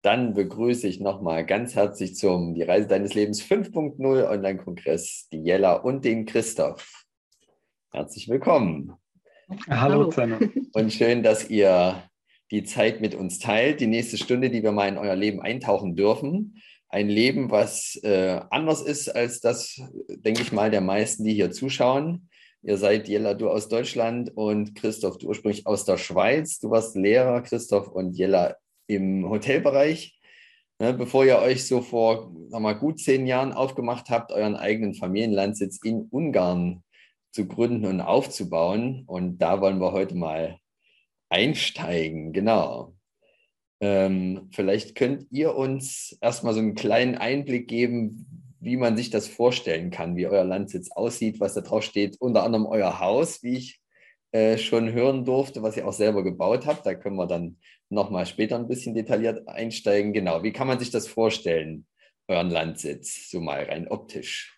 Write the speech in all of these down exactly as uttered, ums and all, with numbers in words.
Dann begrüße ich nochmal ganz herzlich zum Die Reise deines Lebens fünf Punkt null Online-Kongress die Jella und den Christoph. Herzlich willkommen. Hallo zusammen. Und schön, dass ihr die Zeit mit uns teilt, die nächste Stunde, die wir mal in euer Leben eintauchen dürfen. Ein Leben, was äh, anders ist als das, denke ich mal, der meisten, die hier zuschauen. Ihr seid, Jella, du aus Deutschland und Christoph, du ursprünglich aus der Schweiz. Du warst Lehrer, Christoph, und Jella im Hotelbereich. Ne, bevor ihr euch so vor sag mal, gut zehn Jahren aufgemacht habt, euren eigenen Familienlandsitz in Ungarn zu gründen und aufzubauen. Und da wollen wir heute mal einsteigen. Genau. Ähm, vielleicht könnt ihr uns erstmal so einen kleinen Einblick geben, wie man sich das vorstellen kann, wie euer Landsitz aussieht, was da drauf steht. Unter anderem euer Haus, wie ich äh, schon hören durfte, was ihr auch selber gebaut habt. Da können wir dann nochmal später ein bisschen detailliert einsteigen. Genau, wie kann man sich das vorstellen, euren Landsitz, so mal rein optisch?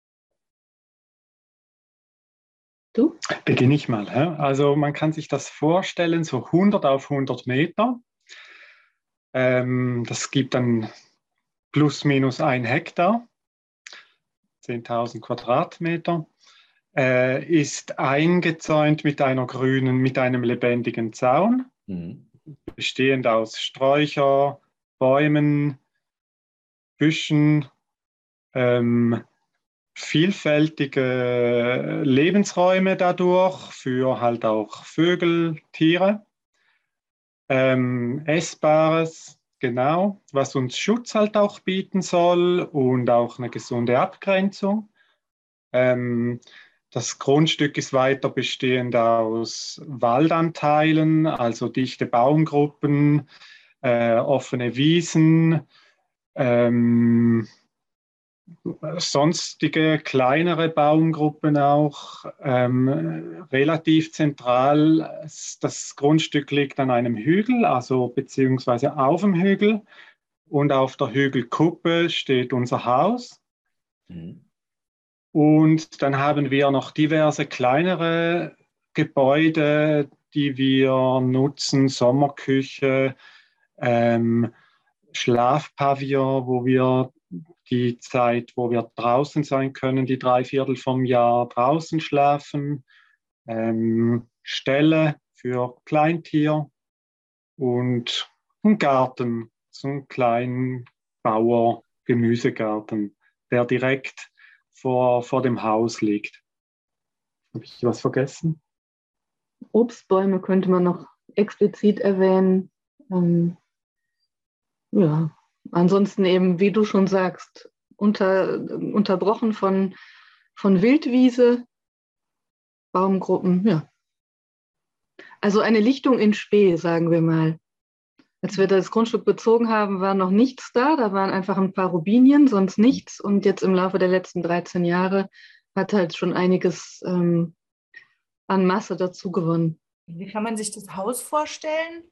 Du? Beginne ich mal. Hä? Also man kann sich das vorstellen, so hundert auf hundert Meter. Ähm, das gibt dann plus minus ein Hektar, zehntausend Quadratmeter. Äh, ist eingezäunt mit einer grünen, mit einem lebendigen Zaun, mhm. bestehend aus Sträucher, Bäumen, Büschen, ähm, vielfältige Lebensräume dadurch für halt auch Vögel, Tiere, ähm, Essbares, genau, was uns Schutz halt auch bieten soll und auch eine gesunde Abgrenzung. Ähm, Das Grundstück ist weiter bestehend aus Waldanteilen, also dichte Baumgruppen, äh, offene Wiesen, ähm, sonstige kleinere Baumgruppen auch. Ähm, relativ zentral, das Grundstück liegt an einem Hügel, also beziehungsweise auf dem Hügel. Und auf der Hügelkuppe steht unser Haus. Mhm. Und dann haben wir noch diverse kleinere Gebäude, die wir nutzen, Sommerküche, ähm, Schlafpavillon, wo wir die Zeit, wo wir draußen sein können, die drei Viertel vom Jahr draußen schlafen, ähm, Ställe für Kleintier und einen Garten, so einen kleinen Bauer-Gemüsegarten, der direkt vor, vor dem Haus liegt. Habe ich was vergessen? Obstbäume könnte man noch explizit erwähnen. Ähm, ja, ansonsten eben, wie du schon sagst, unter, unterbrochen von, von Wildwiese, Baumgruppen, ja. Also eine Lichtung in Spee, sagen wir mal. Als wir das Grundstück bezogen haben, war noch nichts da. Da waren einfach ein paar Robinien, sonst nichts. Und jetzt im Laufe der letzten dreizehn Jahre hat halt schon einiges ähm, an Masse dazu gewonnen. Wie kann man sich das Haus vorstellen?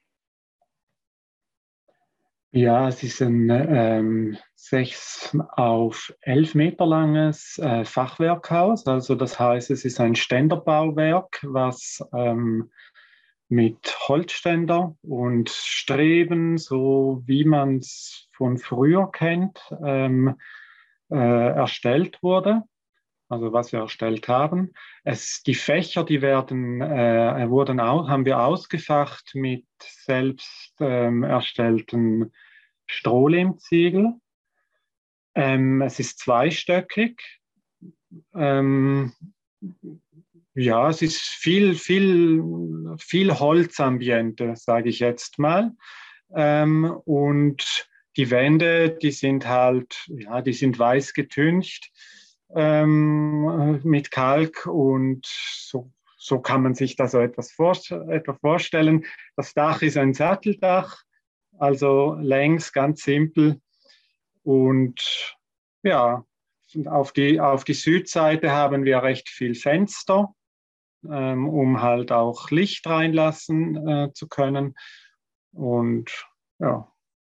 Ja, es ist ein ähm, sechs auf elf Meter langes äh, Fachwerkhaus. Also das heißt, es ist ein Ständerbauwerk, was ähm, mit Holzständer und Streben, so wie man es von früher kennt, ähm, äh, erstellt wurde. Also was wir erstellt haben. Es, die Fächer, die werden, äh, wurden auch, haben wir ausgefacht mit selbst ähm, erstellten Strohlehmziegel. Ähm, es ist zweistöckig. Ähm, ja, es ist viel, viel, viel Holzambiente, sage ich jetzt mal. Ähm, und die Wände, die sind halt, ja, die sind weiß getüncht ähm, mit Kalk und so, so kann man sich da so etwas vor, etwa vorstellen. Das Dach ist ein Satteldach, also längs, ganz simpel. Und ja, auf die, auf die Südseite haben wir recht viel Fenster, ähm, um halt auch Licht reinlassen äh, zu können. Und ja,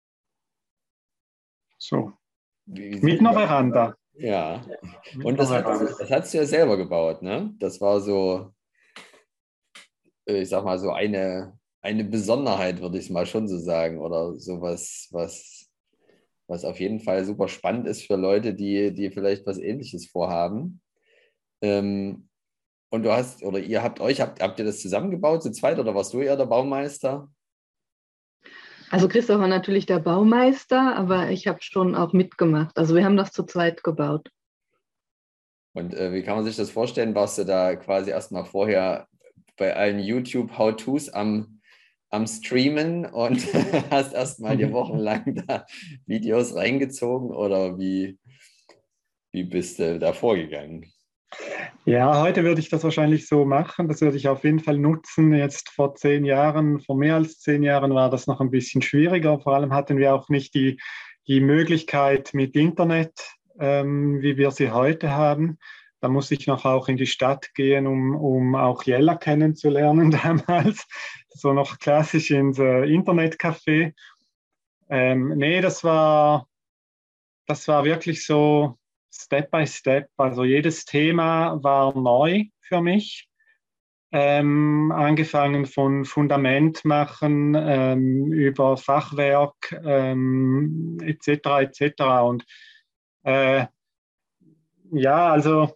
so. Mit einer Veranda. Ja, und das, hat, das hast du ja selber gebaut, ne? Das war so, ich sag mal, so eine, eine Besonderheit, würde ich es mal schon so sagen, oder sowas, was, was auf jeden Fall super spannend ist für Leute, die, die vielleicht was Ähnliches vorhaben. Ähm, und du hast, oder ihr habt euch, habt, habt ihr das zusammengebaut, zu zweit, oder warst du eher der Baumeister? Also Christoph war natürlich der Baumeister, aber ich habe schon auch mitgemacht. Also wir haben das zu zweit gebaut. Und äh, wie kann man sich das vorstellen? Warst du da quasi erstmal vorher bei allen YouTube-How-Tos am, am Streamen und hast erstmal dir wochenlang da Videos reingezogen, oder wie, wie bist du da vorgegangen? Ja, heute würde ich das wahrscheinlich so machen. Das würde ich auf jeden Fall nutzen. Jetzt vor zehn Jahren, vor mehr als zehn Jahren war das noch ein bisschen schwieriger. Vor allem hatten wir auch nicht die, die Möglichkeit mit Internet, ähm, wie wir sie heute haben. Da muss ich noch auch in die Stadt gehen, um, um auch Jella kennenzulernen damals. So noch klassisch ins äh, Internetcafé. Ähm, nee, das war, das war wirklich so Step by Step. Also jedes Thema war neu für mich. Ähm, angefangen von Fundament machen, ähm, über Fachwerk, ähm, et cetera et cetera. Und äh, ja, also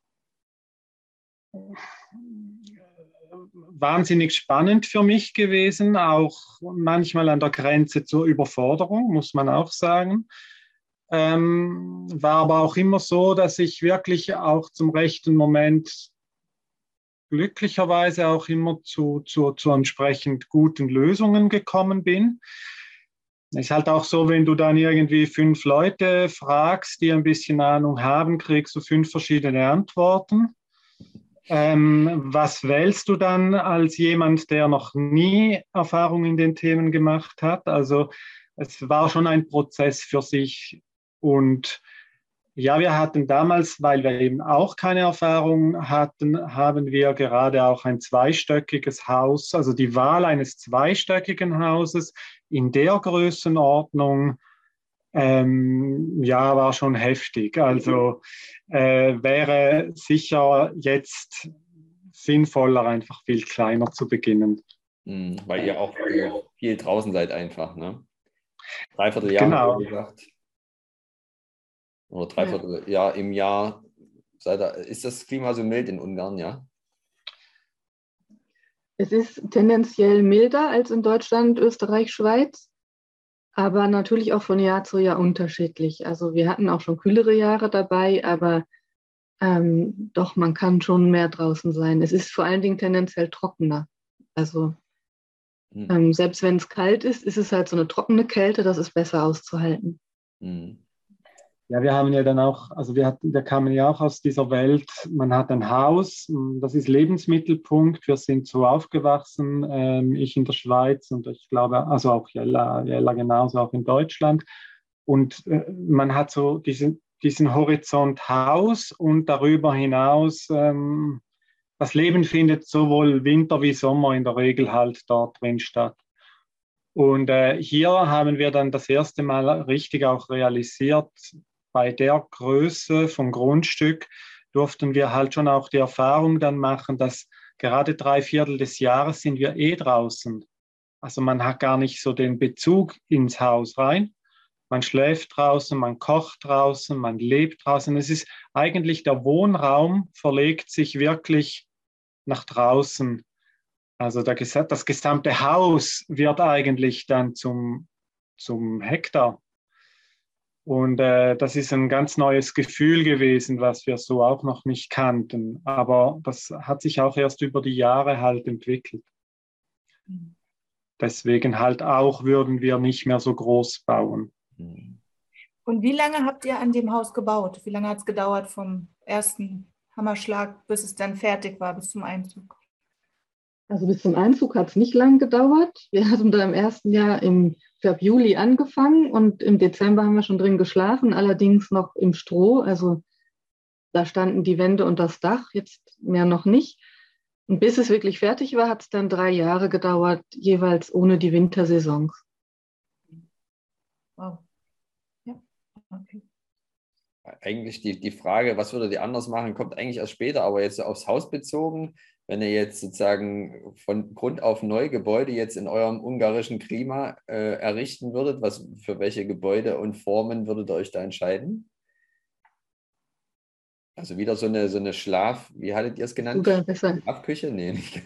wahnsinnig spannend für mich gewesen, auch manchmal an der Grenze zur Überforderung, muss man auch sagen. Ähm, war aber auch immer so, dass ich wirklich auch zum rechten Moment glücklicherweise auch immer zu, zu, zu entsprechend guten Lösungen gekommen bin. Ist halt auch so, wenn du dann irgendwie fünf Leute fragst, die ein bisschen Ahnung haben, kriegst du fünf verschiedene Antworten. Ähm, was wählst du dann als jemand, der noch nie Erfahrung in den Themen gemacht hat? Also es war schon ein Prozess für sich. Und ja, wir hatten damals, weil wir eben auch keine Erfahrung hatten, haben wir gerade auch ein zweistöckiges Haus, also die Wahl eines zweistöckigen Hauses in der Größenordnung, ähm, ja, war schon heftig. Also äh, wäre sicher jetzt sinnvoller, einfach viel kleiner zu beginnen. Hm, weil ihr auch äh, viel draußen seid einfach, ne? Dreiviertel Jahr, Genau. hast du gesagt. Oder Ja. dreiviertel Jahr im Jahr. Seid ihr, ist das Klima so mild in Ungarn, ja? Es ist tendenziell milder als in Deutschland, Österreich, Schweiz, aber natürlich auch von Jahr zu Jahr unterschiedlich. Also wir hatten auch schon kühlere Jahre dabei, aber ähm, doch, man kann schon mehr draußen sein. Es ist vor allen Dingen tendenziell trockener. Also Hm. ähm, selbst wenn es kalt ist, ist es halt so eine trockene Kälte, das ist besser auszuhalten. Hm. Ja, wir haben ja dann auch, also wir, hatten, wir kamen ja auch aus dieser Welt, man hat ein Haus, das ist Lebensmittelpunkt, wir sind so aufgewachsen, ähm, ich in der Schweiz und ich glaube, also auch Jella, Jella genauso, auch in Deutschland. Und äh, man hat so diesen, diesen Horizont Haus und darüber hinaus, ähm, das Leben findet sowohl Winter wie Sommer in der Regel halt dort drin statt. Und äh, hier haben wir dann das erste Mal richtig auch realisiert, bei der Größe vom Grundstück durften wir halt schon auch die Erfahrung dann machen, dass gerade drei Viertel des Jahres sind wir eh draußen. Also man hat gar nicht so den Bezug ins Haus rein. Man schläft draußen, man kocht draußen, man lebt draußen. Es ist eigentlich der Wohnraum verlegt sich wirklich nach draußen. Also der, das gesamte Haus wird eigentlich dann zum, zum Hektar. Und äh, das ist ein ganz neues Gefühl gewesen, was wir so auch noch nicht kannten. Aber das hat sich auch erst über die Jahre halt entwickelt. Deswegen halt auch würden wir nicht mehr so groß bauen. Und wie lange habt ihr an dem Haus gebaut? Wie lange hat es gedauert vom ersten Hammerschlag, bis es dann fertig war, bis zum Einzug? Also bis zum Einzug hat es nicht lang gedauert. Wir hatten da im ersten Jahr im ich glaube, Juli angefangen und im Dezember haben wir schon drin geschlafen, allerdings noch im Stroh. Also da standen die Wände und das Dach, jetzt mehr noch nicht. Und bis es wirklich fertig war, hat es dann drei Jahre gedauert, jeweils ohne die Wintersaisons. Wow. Ja, okay. Eigentlich die, die Frage, was würdet ihr anders machen, kommt eigentlich erst später, aber jetzt aufs Haus bezogen. wenn ihr jetzt sozusagen von Grund auf neue Gebäude jetzt in eurem ungarischen Klima äh, errichten würdet, was, für welche Gebäude und Formen würdet ihr euch da entscheiden? Also wieder so eine, so eine Schlaf, wie hattet ihr es genannt? Sogar besser. Schlafküche? Nee, nicht.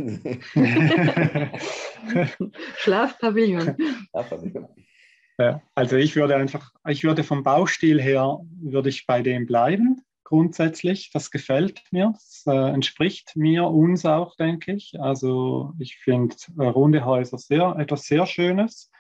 Schlafpavillon. Schlafpavillon. Ja, also ich würde einfach, ich würde vom Baustil her, würde ich bei dem bleiben, grundsätzlich. Das gefällt mir, das äh, entspricht mir, uns auch, denke ich. Also ich finde äh, runde Häuser sehr, etwas sehr Schönes.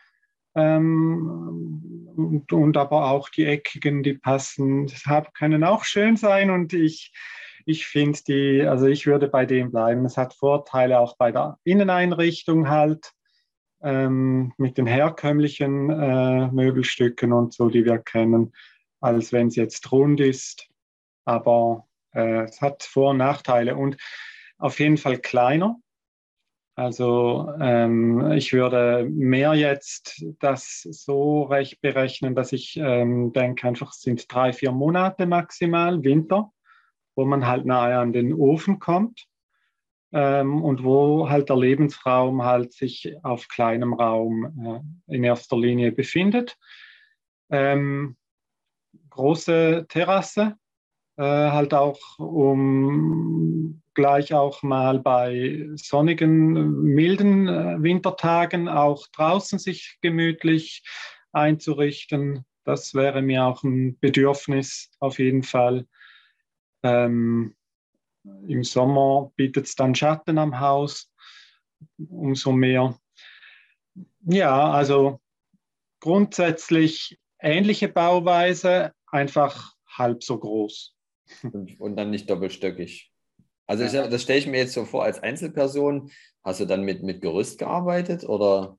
Ähm, und, und aber auch die eckigen, die passen, deshalb können auch schön sein. Und ich, ich finde die, also ich würde bei dem bleiben. Es hat Vorteile auch bei der Inneneinrichtung halt. Ähm, mit den herkömmlichen äh, Möbelstücken und so, die wir kennen, als wenn es jetzt rund ist. Aber äh, es hat Vor- und Nachteile und auf jeden Fall kleiner. Also ähm, ich würde mehr jetzt das so recht berechnen, dass ich ähm, denke, einfach es sind drei, vier Monate maximal Winter, wo man halt nahe an den Ofen kommt. Ähm, und wo halt der Lebensraum halt sich auf kleinem Raum äh, in erster Linie befindet. Ähm, große Terrasse, äh, halt auch um gleich auch mal bei sonnigen, milden äh, Wintertagen auch draußen sich gemütlich einzurichten. Das wäre mir auch ein Bedürfnis auf jeden Fall. Ähm, Im Sommer bietet es dann Schatten am Haus, umso mehr. Ja, also grundsätzlich ähnliche Bauweise, einfach halb so groß. Und, und dann nicht doppelstöckig. Also ich, Ja. das stelle ich mir jetzt so vor als Einzelperson. Hast du dann mit, mit Gerüst gearbeitet oder?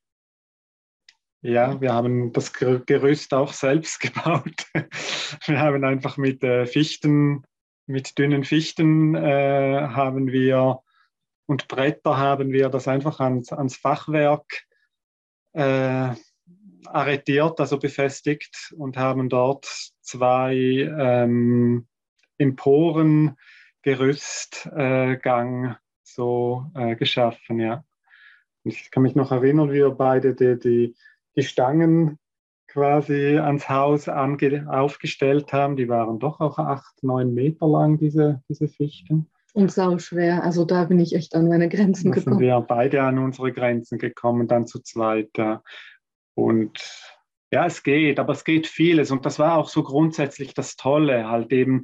Ja, wir haben das Gerüst auch selbst gebaut. Wir haben einfach mit äh, Fichten, mit dünnen Fichten äh, haben wir und Bretter haben wir das einfach ans, ans Fachwerk äh, arretiert, also befestigt und haben dort zwei ähm, Emporen, Gerüstgang äh, so äh, geschaffen, ja. Und ich kann mich noch erinnern, wie wir beide die, die, die Stangen quasi ans Haus ange aufgestellt haben. Die waren doch auch acht, neun Meter lang, diese, diese Fichten. Und sauschwer. Also da bin ich echt an meine Grenzen Da sind gekommen. wir beide an unsere Grenzen gekommen, dann zu zweit. Ja. Und ja, es geht, aber es geht vieles. Und das war auch so grundsätzlich das Tolle, halt eben,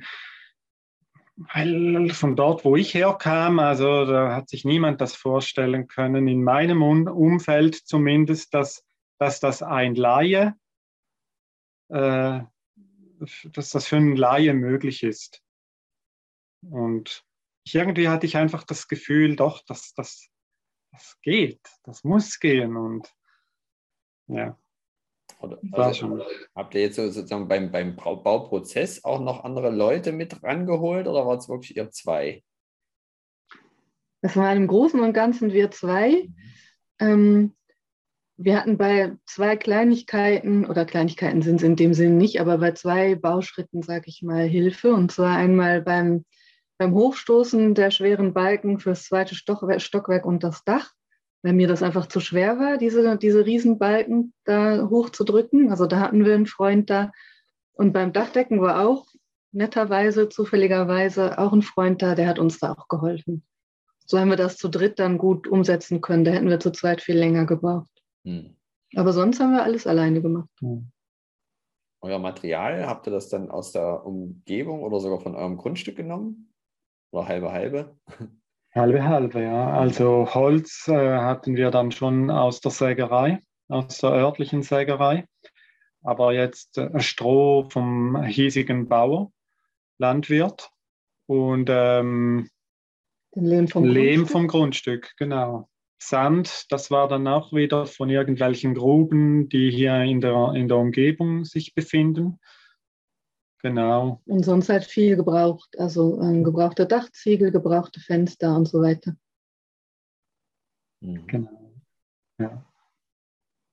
weil von dort, wo ich herkam, also da hat sich niemand das vorstellen können, in meinem Umfeld zumindest, dass, dass das ein Laie, äh, dass das für einen Laie möglich ist. Und ich, irgendwie hatte ich einfach das Gefühl, doch, das, das, das geht, das muss gehen. Und ja. Oder, War also, schon. habt ihr jetzt so sozusagen beim, beim Bauprozess auch noch andere Leute mit rangeholt oder war es wirklich ihr zwei? Das waren im Großen und Ganzen wir zwei. Ähm, wir hatten bei zwei Kleinigkeiten, oder Kleinigkeiten sind es in dem Sinn nicht, aber bei zwei Bauschritten, sage ich mal, Hilfe. Und zwar einmal beim, beim Hochstoßen der schweren Balken fürs zweite Stockwerk, Stockwerk und das Dach, weil mir das einfach zu schwer war, diese, diese Riesenbalken da hochzudrücken. Also da hatten wir einen Freund da. Und beim Dachdecken war auch netterweise, zufälligerweise auch ein Freund da, der hat uns da auch geholfen. So haben wir das zu dritt dann gut umsetzen können. Da hätten wir zu zweit viel länger gebraucht. Hm. Aber sonst haben wir alles alleine gemacht. Hm. Euer Material, habt ihr das dann aus der Umgebung oder sogar von eurem Grundstück genommen? Oder halbe halbe? Halbe halbe, ja. Also Holz äh, hatten wir dann schon aus der Sägerei, aus der örtlichen Sägerei. Aber jetzt äh, Stroh vom hiesigen Bauer, Landwirt. Und ähm, Den Lehm vom Lehm Grundstück. vom Grundstück, genau. Sand, das war dann auch wieder von irgendwelchen Gruben, die hier in der, in der Umgebung sich befinden. Genau. Und sonst halt viel gebraucht. Also ähm, gebrauchte Dachziegel, gebrauchte Fenster und so weiter. Mhm. Genau. Ja.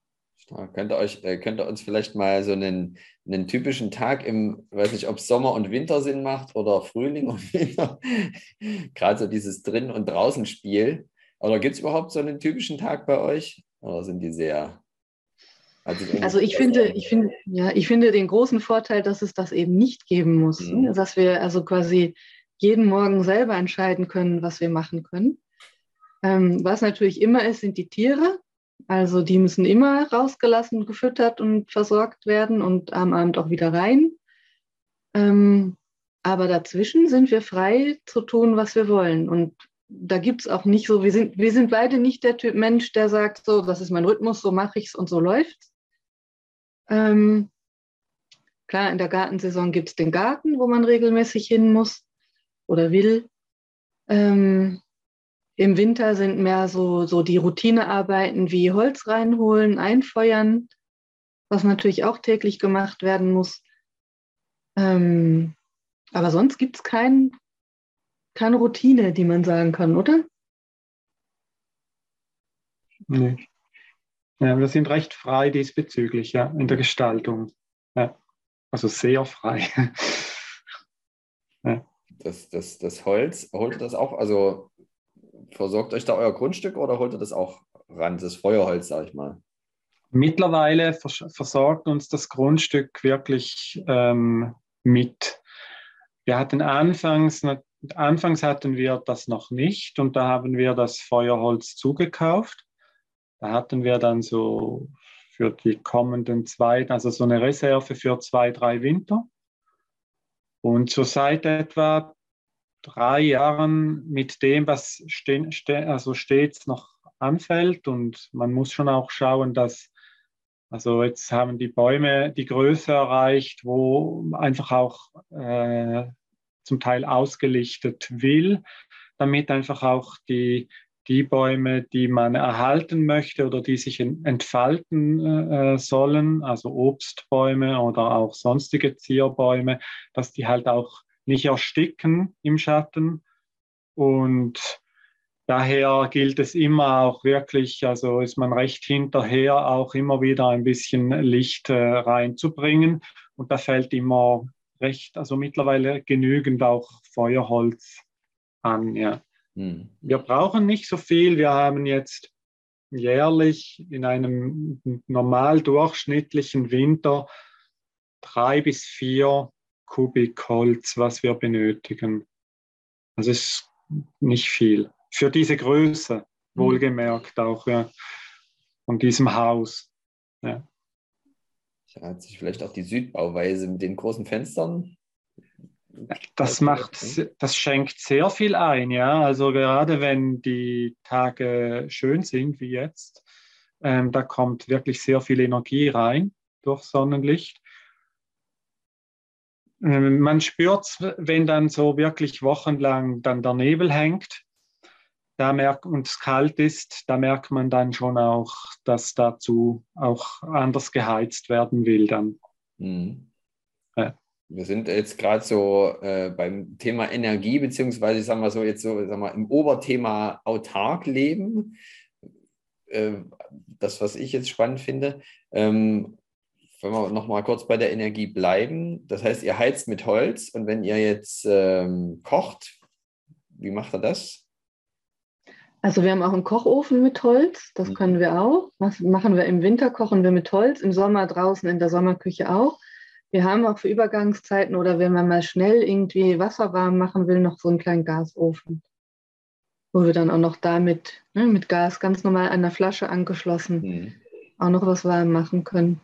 Ja, könnt ihr euch, äh, könnt ihr uns vielleicht mal so einen, einen typischen Tag im, weiß nicht, ob Sommer und Winter Sinn macht oder Frühling und Winter, gerade so dieses Drin- und Draußen-Spiel. Oder gibt es überhaupt so einen typischen Tag bei euch? Oder sind die sehr, hat sich Also ich finde, ich finde, ja, ich finde den großen Vorteil, dass es das eben nicht geben muss, Mhm. ne? Dass wir also quasi jeden Morgen selber entscheiden können, was wir machen können. Ähm, was natürlich immer ist, sind die Tiere. Also die müssen immer rausgelassen, gefüttert und versorgt werden und am Abend auch wieder rein. Ähm, aber dazwischen sind wir frei zu tun, was wir wollen. Und da gibt es auch nicht so, wir sind, wir sind beide nicht der Typ Mensch, der sagt, so, das ist mein Rhythmus, so mache ich es und so läuft's. Ähm, klar, in der Gartensaison gibt es den Garten, wo man regelmäßig hin muss oder will. Ähm, Im Winter sind mehr so, so die Routinearbeiten wie Holz reinholen, einfeuern, was natürlich auch täglich gemacht werden muss. Ähm, aber sonst gibt es kein, keine Routine, die man sagen kann, oder? Nee. Ja, wir sind recht frei diesbezüglich, ja, in der Gestaltung. Ja. Also sehr frei. Ja. das, das, das Holz, holt ihr das auch, also versorgt euch da euer Grundstück oder holt ihr das auch ran, das Feuerholz, sag ich mal? Mittlerweile vers versorgt uns das Grundstück wirklich ähm, mit. Wir hatten anfangs, anfangs hatten wir das noch nicht und da haben wir das Feuerholz zugekauft. Da hatten wir dann so für die kommenden zwei, also so eine Reserve für zwei, drei Winter. Und so seit etwa drei Jahren mit dem, was ste ste also stets noch anfällt. Und man muss schon auch schauen, dass, also jetzt haben die Bäume die Größe erreicht, wo einfach auch äh, zum Teil ausgelichtet will, damit einfach auch die, die Bäume, die man erhalten möchte oder die sich entfalten äh, sollen, also Obstbäume oder auch sonstige Zierbäume, dass die halt auch nicht ersticken im Schatten. Und daher gilt es immer auch wirklich, also ist man recht hinterher, auch immer wieder ein bisschen Licht äh, reinzubringen. Und da fällt immer recht, also mittlerweile genügend auch Feuerholz an, ja. Hm. Wir brauchen nicht so viel. Wir haben jetzt jährlich in einem normal durchschnittlichen Winter drei bis vier Kubik Holz, was wir benötigen. Also es ist nicht viel. Für diese Größe, wohlgemerkt auch, ja, von diesem Haus. Ja. Da hat sich vielleicht auch die Südbauweise mit den großen Fenstern. Das macht, das schenkt sehr viel ein, ja. Also gerade wenn die Tage schön sind wie jetzt, ähm, da kommt wirklich sehr viel Energie rein durch Sonnenlicht. Ähm, man spürt es, wenn dann so wirklich wochenlang dann der Nebel hängt, da merkt, und es kalt ist, da merkt man dann schon auch, dass dazu auch anders geheizt werden will dann. Mhm. Ja. Wir sind jetzt gerade so äh, beim Thema Energie, beziehungsweise sagen wir so jetzt so, sagen wir, im Oberthema autark leben. Äh, das, was ich jetzt spannend finde, ähm, wenn wir noch mal kurz bei der Energie bleiben. Das heißt, ihr heizt mit Holz und wenn ihr jetzt ähm, kocht, wie macht ihr das? Also wir haben auch einen Kochofen mit Holz, das können wir auch. Das machen wir im Winter, kochen wir mit Holz, im Sommer draußen in der Sommerküche auch. Wir haben auch für Übergangszeiten oder wenn man mal schnell irgendwie Wasser warm machen will, noch so einen kleinen Gasofen, wo wir dann auch noch damit, ne, mit Gas ganz normal an der Flasche angeschlossen, Mhm. auch noch was warm machen können.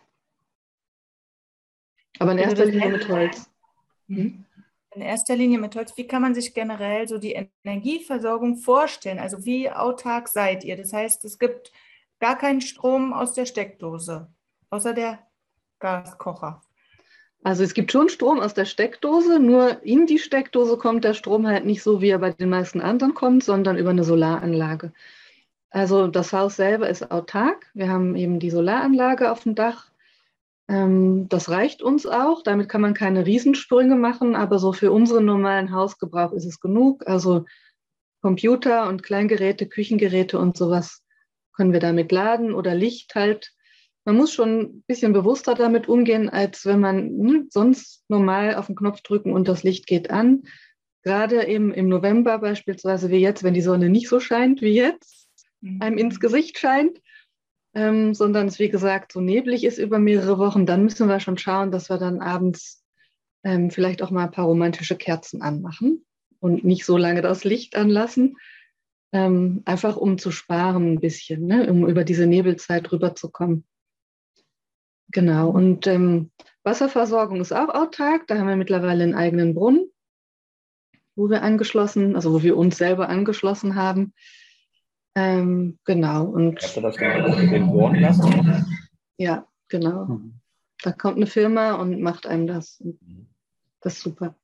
Aber in erster Linie mit Holz. Hm? In erster Linie mit Holz. Wie kann man sich generell so die Energieversorgung vorstellen? Also wie autark seid ihr? Das heißt, es gibt gar keinen Strom aus der Steckdose, außer der Gaskocher. Also es gibt schon Strom aus der Steckdose, nur in die Steckdose kommt der Strom halt nicht so, wie er bei den meisten anderen kommt, sondern über eine Solaranlage. Also das Haus selber ist autark. Wir haben eben die Solaranlage auf dem Dach. Ähm, das reicht uns auch. Damit kann man keine Riesensprünge machen, aber so für unseren normalen Hausgebrauch ist es genug. Also Computer und Kleingeräte, Küchengeräte und sowas können wir damit laden oder Licht halt. man muss schon ein bisschen bewusster damit umgehen, als wenn man ne, sonst normal auf den Knopf drücken und das Licht geht an. Gerade eben im November beispielsweise wie jetzt, wenn die Sonne nicht so scheint wie jetzt, einem ins Gesicht scheint, ähm, sondern es wie gesagt so neblig ist über mehrere Wochen, dann müssen wir schon schauen, dass wir dann abends ähm, vielleicht auch mal ein paar romantische Kerzen anmachen und nicht so lange das Licht anlassen, ähm, einfach um zu sparen ein bisschen, ne, um über diese Nebelzeit rüberzukommen. Genau, und ähm, Wasserversorgung ist auch autark, da haben wir mittlerweile einen eigenen Brunnen, wo wir angeschlossen, also wo wir uns selber angeschlossen haben. Ähm, genau. Und habt ihr das gemacht, den bohren lassen? Ja, genau. Mhm. Da kommt eine Firma und macht einem das. Das ist super.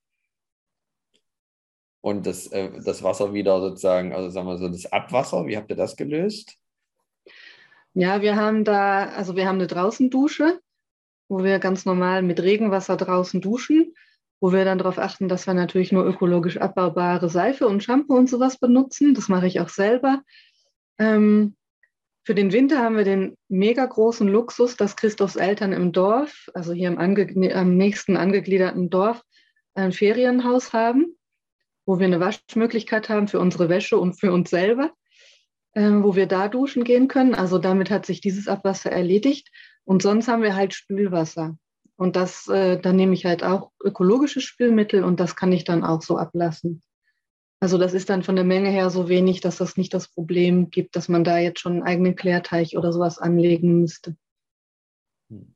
Und das, äh, das Wasser wieder sozusagen, also sagen wir so, das Abwasser, wie habt ihr das gelöst? Ja, wir haben da, also wir haben eine Draußendusche, wo wir ganz normal mit Regenwasser draußen duschen, wo wir dann darauf achten, dass wir natürlich nur ökologisch abbaubare Seife und Shampoo und sowas benutzen. Das mache ich auch selber. Ähm, für den Winter haben wir den mega großen Luxus, dass Christophs Eltern im Dorf, also hier im ange- am nächsten angegliederten Dorf, ein Ferienhaus haben, wo wir eine Waschmöglichkeit haben für unsere Wäsche und für uns selber, äh, wo wir da duschen gehen können. Also damit hat sich dieses Abwasser erledigt. Und sonst haben wir halt Spülwasser. Und das, äh, dann nehme ich halt auch ökologische Spülmittel und das kann ich dann auch so ablassen. Also das ist dann von der Menge her so wenig, dass das nicht das Problem gibt, dass man da jetzt schon einen eigenen Klärteich oder sowas anlegen müsste. Hm.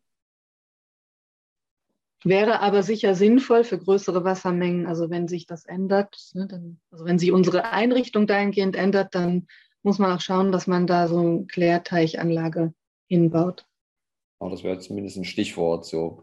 Wäre aber sicher sinnvoll für größere Wassermengen. Also wenn sich das ändert, ne, dann, also wenn sich unsere Einrichtung dahingehend ändert, dann muss man auch schauen, dass man da so eine Klärteichanlage hinbaut. Aber das wäre zumindest ein Stichwort so.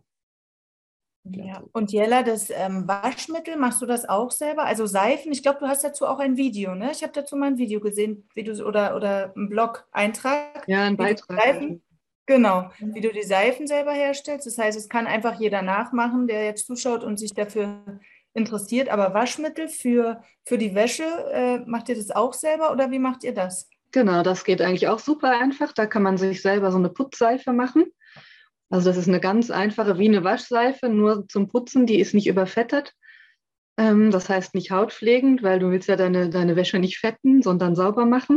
Ja. Und Jella, das ähm, Waschmittel, machst du das auch selber? Also Seifen, ich glaube, du hast dazu auch ein Video, ne? Ich habe dazu mal ein Video gesehen, wie du oder, oder einen Blog-Eintrag. Ja, ein wie du Beitrag. Seifen, genau, wie du die Seifen selber herstellst. Das heißt, es kann einfach jeder nachmachen, der jetzt zuschaut und sich dafür interessiert. Aber Waschmittel für, für die Wäsche, äh, macht ihr das auch selber oder wie macht ihr das? Genau, das geht eigentlich auch super einfach. Da kann man sich selber so eine Putzseife machen. Also das ist eine ganz einfache, wie eine Waschseife, nur zum Putzen, die ist nicht überfettet. Ähm, das heißt nicht hautpflegend, weil du willst ja deine, deine Wäsche nicht fetten, sondern sauber machen.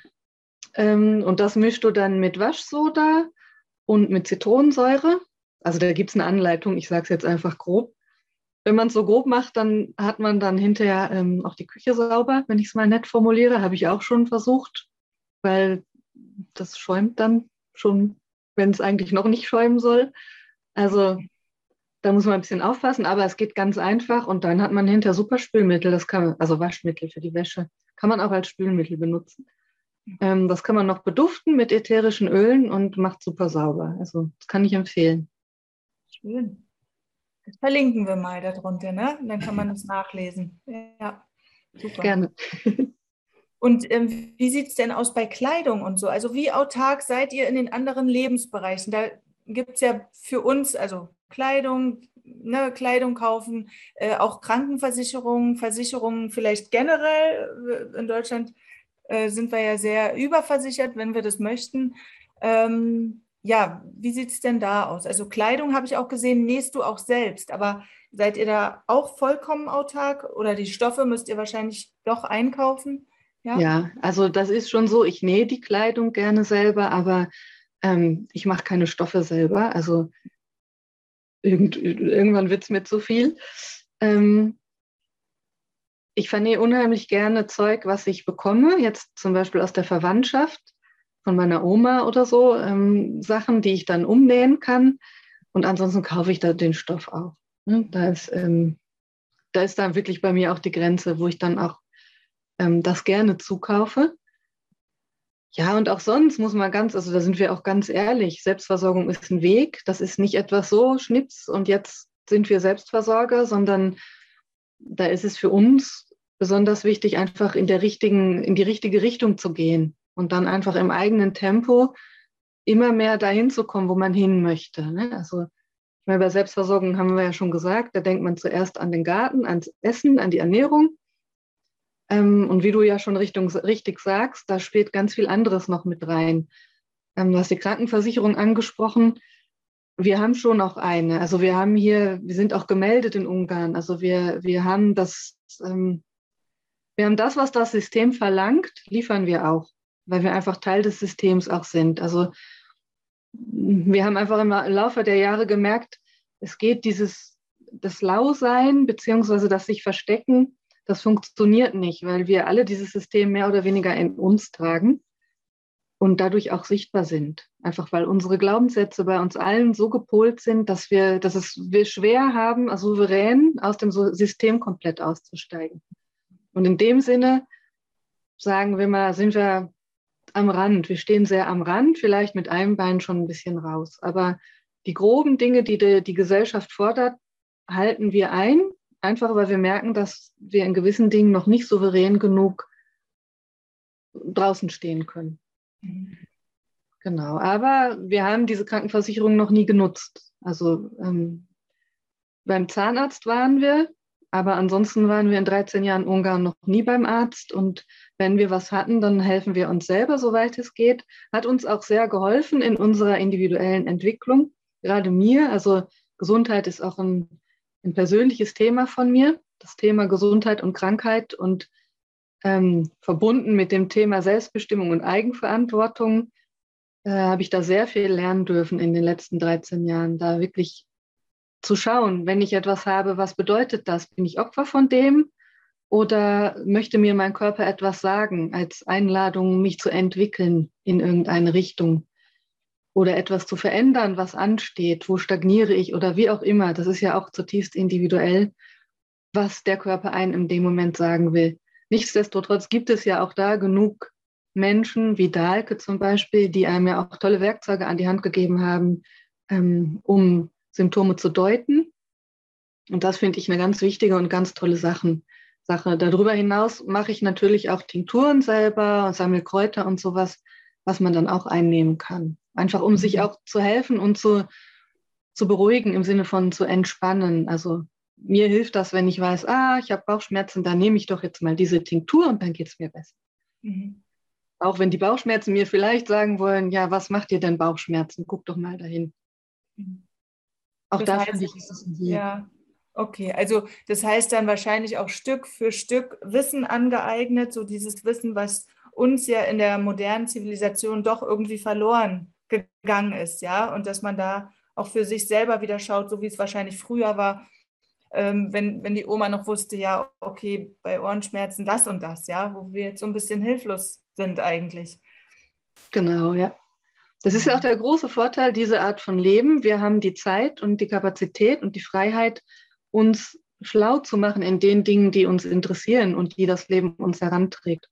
Ähm, und das mischst du dann mit Waschsoda und mit Zitronensäure. Also da gibt es eine Anleitung, ich sage es jetzt einfach grob. Wenn man es so grob macht, dann hat man dann hinterher ähm, auch die Küche sauber, wenn ich es mal nett formuliere. Habe ich auch schon versucht, weil das schäumt dann schon, wenn es eigentlich noch nicht schäumen soll. Also da muss man ein bisschen aufpassen, aber es geht ganz einfach und dann hat man hinterher super Spülmittel, das kann man, also Waschmittel für die Wäsche, kann man auch als Spülmittel benutzen. Ähm, das kann man noch beduften mit ätherischen Ölen und macht super sauber. Also das kann ich empfehlen. Schön. Das verlinken wir mal darunter, ne? Dann kann man das nachlesen. Ja, super. Gerne. Und ähm, wie sieht es denn aus bei Kleidung und so? Also wie autark seid ihr in den anderen Lebensbereichen? Da gibt es ja für uns, also Kleidung, ne, Kleidung kaufen, äh, auch Krankenversicherungen, Versicherungen vielleicht generell. In Deutschland äh, sind wir ja sehr überversichert, wenn wir das möchten. Ähm, ja, wie sieht es denn da aus? Also Kleidung habe ich auch gesehen, nähst du auch selbst, aber seid ihr da auch vollkommen autark oder die Stoffe müsst ihr wahrscheinlich doch einkaufen? Ja. Ja, also das ist schon so, ich nähe die Kleidung gerne selber, aber ähm, ich mache keine Stoffe selber. Also irgend, irgendwann wird es mir zu viel. Ähm, ich vernähe unheimlich gerne Zeug, was ich bekomme, jetzt zum Beispiel aus der Verwandtschaft von meiner Oma oder so, ähm, Sachen, die ich dann umnähen kann. Und ansonsten kaufe ich da den Stoff auch. Ne? Da ist, ähm, da ist dann wirklich bei mir auch die Grenze, wo ich dann auch ähm, das gerne zukaufe. Ja, und auch sonst muss man ganz, also da sind wir auch ganz ehrlich, Selbstversorgung ist ein Weg. Das ist nicht etwas so, Schnips und jetzt sind wir Selbstversorger, sondern da ist es für uns besonders wichtig, einfach in der richtigen, in die richtige Richtung zu gehen und dann einfach im eigenen Tempo immer mehr dahin zu kommen, wo man hin möchte. Ne? Also ich meine, bei Selbstversorgung haben wir ja schon gesagt, da denkt man zuerst an den Garten, ans Essen, an die Ernährung. Ähm, und wie du ja schon Richtung, richtig sagst, da spielt ganz viel anderes noch mit rein. Ähm, du hast die Krankenversicherung angesprochen. Wir haben schon auch eine. Also wir haben hier, wir sind auch gemeldet in Ungarn. Also wir, wir haben das, ähm, wir haben das, was das System verlangt, liefern wir auch, weil wir einfach Teil des Systems auch sind. Also wir haben einfach im Laufe der Jahre gemerkt, es geht dieses, das Lausein beziehungsweise das sich verstecken, das funktioniert nicht, weil wir alle dieses System mehr oder weniger in uns tragen und dadurch auch sichtbar sind. Einfach weil unsere Glaubenssätze bei uns allen so gepolt sind, dass wir, dass es wir schwer haben, also souverän aus dem System komplett auszusteigen. Und in dem Sinne, sagen wir mal, sind wir am Rand. Wir stehen sehr am Rand, vielleicht mit einem Bein schon ein bisschen raus. Aber die groben Dinge, die die, die Gesellschaft fordert, halten wir ein, einfach weil wir merken, dass wir in gewissen Dingen noch nicht souverän genug draußen stehen können. Mhm. Genau, aber wir haben diese Krankenversicherung noch nie genutzt. Also ähm, beim Zahnarzt waren wir, aber ansonsten waren wir in dreizehn Jahren Ungarn noch nie beim Arzt. Und wenn wir was hatten, dann helfen wir uns selber, soweit es geht. Hat uns auch sehr geholfen in unserer individuellen Entwicklung. Gerade mir, also Gesundheit ist auch ein, ein persönliches Thema von mir. Das Thema Gesundheit und Krankheit und ähm, verbunden mit dem Thema Selbstbestimmung und Eigenverantwortung äh, habe ich da sehr viel lernen dürfen in den letzten dreizehn Jahren. Da wirklich zu schauen, wenn ich etwas habe, was bedeutet das? Bin ich Opfer von dem oder möchte mir mein Körper etwas sagen als Einladung, mich zu entwickeln in irgendeine Richtung oder etwas zu verändern, was ansteht, wo stagniere ich oder wie auch immer. Das ist ja auch zutiefst individuell, was der Körper einem in dem Moment sagen will. Nichtsdestotrotz gibt es ja auch da genug Menschen wie Dahlke zum Beispiel, die einem ja auch tolle Werkzeuge an die Hand gegeben haben, ähm, um Symptome zu deuten. Und das finde ich eine ganz wichtige und ganz tolle Sachen, Sache. Darüber hinaus mache ich natürlich auch Tinkturen selber und sammle Kräuter und sowas, was man dann auch einnehmen kann. Einfach um mhm. sich auch zu helfen und zu, zu beruhigen im Sinne von zu entspannen. Also mir hilft das, wenn ich weiß, ah, ich habe Bauchschmerzen, dann nehme ich doch jetzt mal diese Tinktur und dann geht es mir besser. Mhm. Auch wenn die Bauchschmerzen mir vielleicht sagen wollen, ja, was macht dir denn Bauchschmerzen? Guck doch mal dahin. Mhm. Auch das da heißt, finde ich, ist das ein Weg. Ja, okay. Also das heißt dann wahrscheinlich auch Stück für Stück Wissen angeeignet, so dieses Wissen, was uns ja in der modernen Zivilisation doch irgendwie verloren gegangen ist, ja, und dass man da auch für sich selber wieder schaut, so wie es wahrscheinlich früher war, ähm, wenn, wenn die Oma noch wusste, ja, okay, bei Ohrenschmerzen das und das, ja, wo wir jetzt so ein bisschen hilflos sind eigentlich. Genau, ja. Das ist ja auch der große Vorteil dieser Art von Leben. Wir haben die Zeit und die Kapazität und die Freiheit, uns schlau zu machen in den Dingen, die uns interessieren und die das Leben uns heranträgt.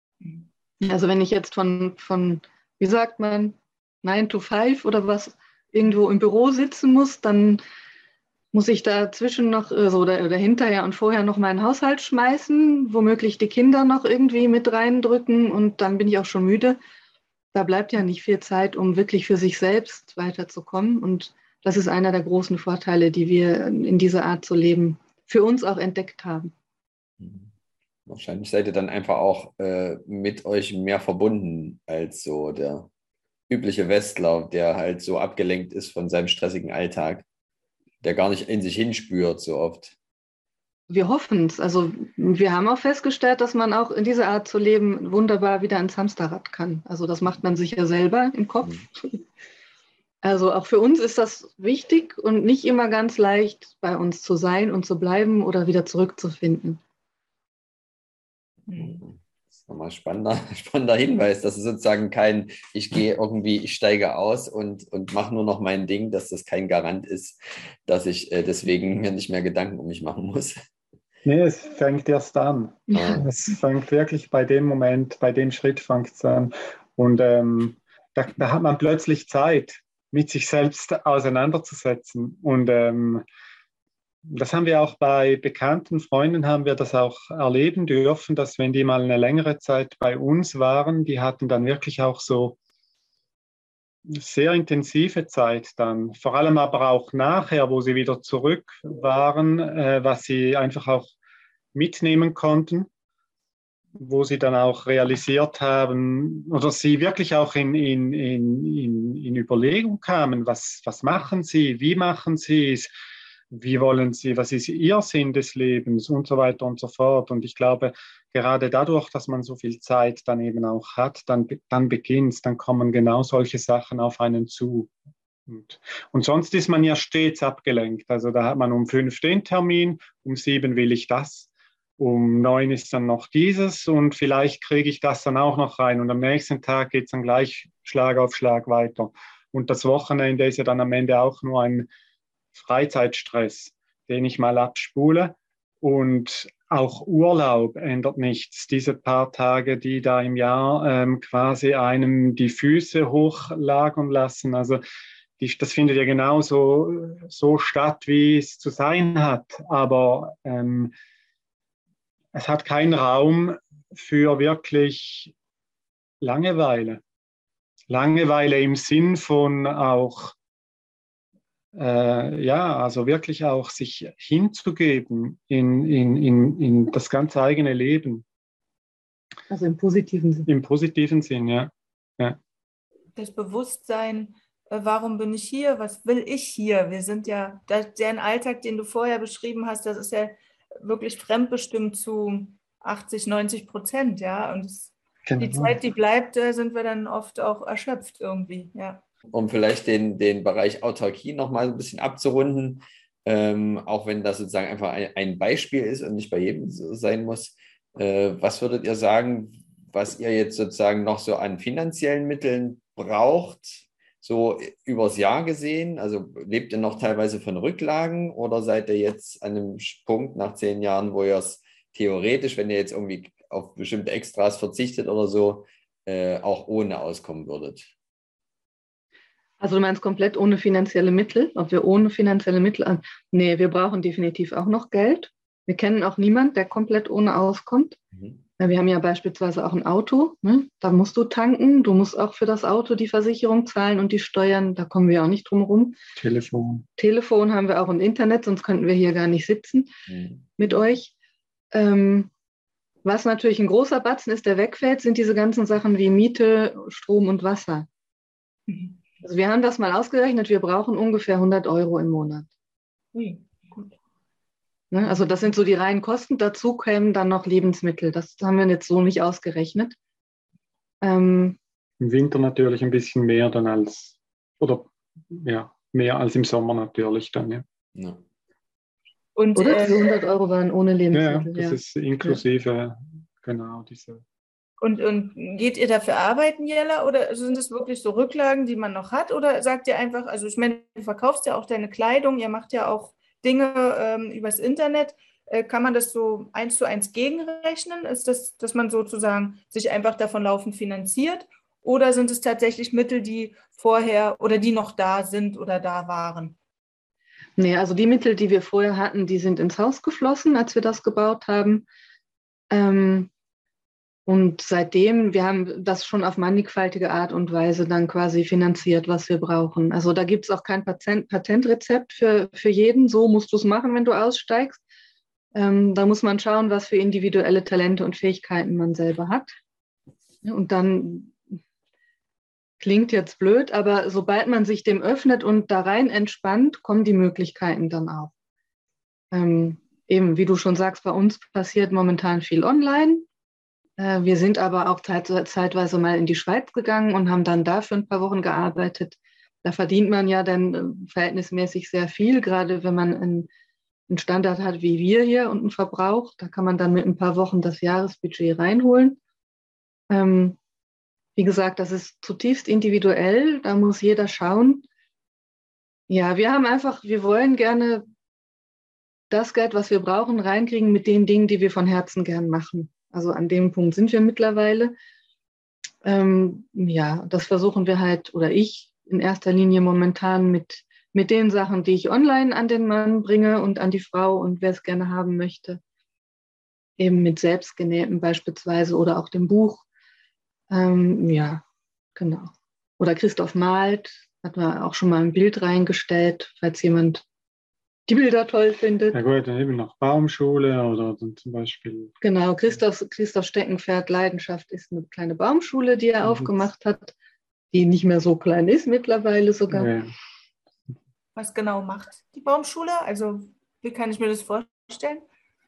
Also wenn ich jetzt von, von wie sagt man, nine to five oder was, irgendwo im Büro sitzen muss, dann muss ich dazwischen noch so oder, oder hinterher und vorher noch meinen Haushalt schmeißen, womöglich die Kinder noch irgendwie mit reindrücken und dann bin ich auch schon müde. Da bleibt ja nicht viel Zeit, um wirklich für sich selbst weiterzukommen. Und das ist einer der großen Vorteile, die wir in dieser Art zu leben für uns auch entdeckt haben. Wahrscheinlich seid ihr dann einfach auch äh, mit euch mehr verbunden als so der übliche Westler, der halt so abgelenkt ist von seinem stressigen Alltag, der gar nicht in sich hinspürt so oft. Wir hoffen es. Also wir haben auch festgestellt, dass man auch in dieser Art zu leben wunderbar wieder ins Hamsterrad kann. Also das macht man sich ja selber im Kopf. Mhm. Also auch für uns ist das wichtig und nicht immer ganz leicht, bei uns zu sein und zu bleiben oder wieder zurückzufinden. Mhm. Das ist nochmal ein spannender, spannender Hinweis, dass es sozusagen kein, ich gehe irgendwie, ich steige aus und, und mache nur noch mein Ding, dass das kein Garant ist, dass ich äh, deswegen mir nicht mehr Gedanken um mich machen muss. Nee, es fängt erst an. Ja. Es fängt wirklich bei dem Moment, bei dem Schritt fängt es an. Und ähm, da, da hat man plötzlich Zeit, mit sich selbst auseinanderzusetzen. Und ähm, das haben wir auch bei bekannten Freunden, haben wir das auch erleben dürfen, dass wenn die mal eine längere Zeit bei uns waren, die hatten dann wirklich auch so sehr intensive Zeit dann, vor allem aber auch nachher, wo sie wieder zurück waren, äh, was sie einfach auch mitnehmen konnten. wo sie dann auch realisiert haben oder sie wirklich auch in, in, in, in, in Überlegung kamen, was, was machen sie, wie machen sie es, wie wollen sie, was ist ihr Sinn des Lebens und so weiter und so fort. Und ich glaube, gerade dadurch, dass man so viel Zeit dann eben auch hat, dann, dann beginnt es, dann kommen genau solche Sachen auf einen zu. Und, und sonst ist man ja stets abgelenkt. Also da hat man um fünf den Termin, um sieben will ich das. Um neun ist dann noch dieses und vielleicht kriege ich das dann auch noch rein. Und am nächsten Tag geht es dann gleich Schlag auf Schlag weiter. Und das Wochenende ist ja dann am Ende auch nur ein Freizeitstress, den ich mal abspule. Und auch Urlaub ändert nichts. Diese paar Tage, die da im Jahr ähm, quasi einem die Füße hochlagern lassen. Also die, das findet ja genauso so statt, wie es zu sein hat. Aber ähm, es hat keinen Raum für wirklich Langeweile. Langeweile im Sinn von auch, äh, ja, also wirklich auch sich hinzugeben in, in, in, in das ganz eigene Leben. Also im positiven Sinn. Im positiven Sinn, ja. ja. Das Bewusstsein, äh, warum bin ich hier, was will ich hier? Wir sind ja, der, der Alltag, den du vorher beschrieben hast, das ist ja wirklich fremdbestimmt zu achtzig, neunzig Prozent, ja. Und es, genau. Die Zeit, die bleibt, da sind wir dann oft auch erschöpft irgendwie, ja. Um vielleicht den, den Bereich Autarkie nochmal ein bisschen abzurunden, ähm, auch wenn das sozusagen einfach ein, ein Beispiel ist und nicht bei jedem so sein muss. Äh, was würdet ihr sagen, was ihr jetzt sozusagen noch so an finanziellen Mitteln braucht, so übers Jahr gesehen? Also lebt ihr noch teilweise von Rücklagen oder seid ihr jetzt an einem Punkt nach zehn Jahren, wo ihr es theoretisch, wenn ihr jetzt irgendwie auf bestimmte Extras verzichtet oder so, äh, auch ohne auskommen würdet? Also du meinst komplett ohne finanzielle Mittel? Ob wir ohne finanzielle Mittel... Nee, wir brauchen definitiv auch noch Geld. Wir kennen auch niemanden, der komplett ohne auskommt. Mhm. Wir haben ja beispielsweise auch ein Auto. Ne? Da musst du tanken. Du musst auch für das Auto die Versicherung zahlen und die Steuern. Da kommen wir auch nicht drum herum. Telefon. Telefon haben wir auch und Internet, sonst könnten wir hier gar nicht sitzen mhm. mit euch. Ähm, was natürlich ein großer Batzen ist, der wegfällt, sind diese ganzen Sachen wie Miete, Strom und Wasser. Mhm. Also wir haben das mal ausgerechnet, wir brauchen ungefähr hundert Euro im Monat. Ui, gut. Ne, also das sind so die reinen Kosten, dazu kämen dann noch Lebensmittel. Das haben wir jetzt so nicht ausgerechnet. Ähm, Im Winter natürlich ein bisschen mehr dann als, oder ja, mehr als im Sommer natürlich dann, ja. ja. Und, oder äh, diese hundert Euro waren ohne Lebensmittel. Ja, das ja. ist inklusive, ja. Genau, diese... Und, und geht ihr dafür arbeiten, Jella, oder sind es wirklich so Rücklagen, die man noch hat? Oder sagt ihr einfach, also ich meine, du verkaufst ja auch deine Kleidung, ihr macht ja auch Dinge ähm, übers Internet. Äh, kann man das so eins zu eins gegenrechnen? Ist das, dass man sozusagen sich einfach davon laufend finanziert? Oder sind es tatsächlich Mittel, die vorher oder die noch da sind oder da waren? Nee, also die Mittel, die wir vorher hatten, die sind ins Haus geflossen, als wir das gebaut haben. Ähm, Und seitdem, wir haben das schon auf mannigfaltige Art und Weise dann quasi finanziert, was wir brauchen. Also da gibt es auch kein Patent, Patentrezept für, für jeden. So musst du es machen, wenn du aussteigst. Ähm, da muss man schauen, was für individuelle Talente und Fähigkeiten man selber hat. Und dann klingt jetzt blöd, aber sobald man sich dem öffnet und da rein entspannt, kommen die Möglichkeiten dann auch. Ähm, eben, wie du schon sagst, bei uns passiert momentan viel online. Wir sind aber auch zeitweise mal in die Schweiz gegangen und haben dann da für ein paar Wochen gearbeitet. Da verdient man ja dann verhältnismäßig sehr viel, gerade wenn man einen Standard hat wie wir hier und einen Verbrauch. Da kann man dann mit ein paar Wochen das Jahresbudget reinholen. Ähm, wie gesagt, das ist zutiefst individuell. Da muss jeder schauen. Ja, wir haben einfach, wir wollen gerne das Geld, was wir brauchen, reinkriegen mit den Dingen, die wir von Herzen gern machen. Also an dem Punkt sind wir mittlerweile. Ähm, ja, das versuchen wir halt, oder ich in erster Linie momentan mit, mit den Sachen, die ich online an den Mann bringe und an die Frau und wer es gerne haben möchte. Eben mit Selbstgenähten beispielsweise oder auch dem Buch. Ähm, ja, genau. Oder Christoph malt, hat man auch schon mal ein Bild reingestellt, falls jemand die Bilder toll findet. Ja gut, dann eben noch Baumschule oder dann zum Beispiel. Genau, Christoph, Christoph Steckenpferd Leidenschaft ist eine kleine Baumschule, die er Mhm. aufgemacht hat, die nicht mehr so klein ist mittlerweile sogar. Ja. Was genau macht die Baumschule? Also wie kann ich mir das vorstellen?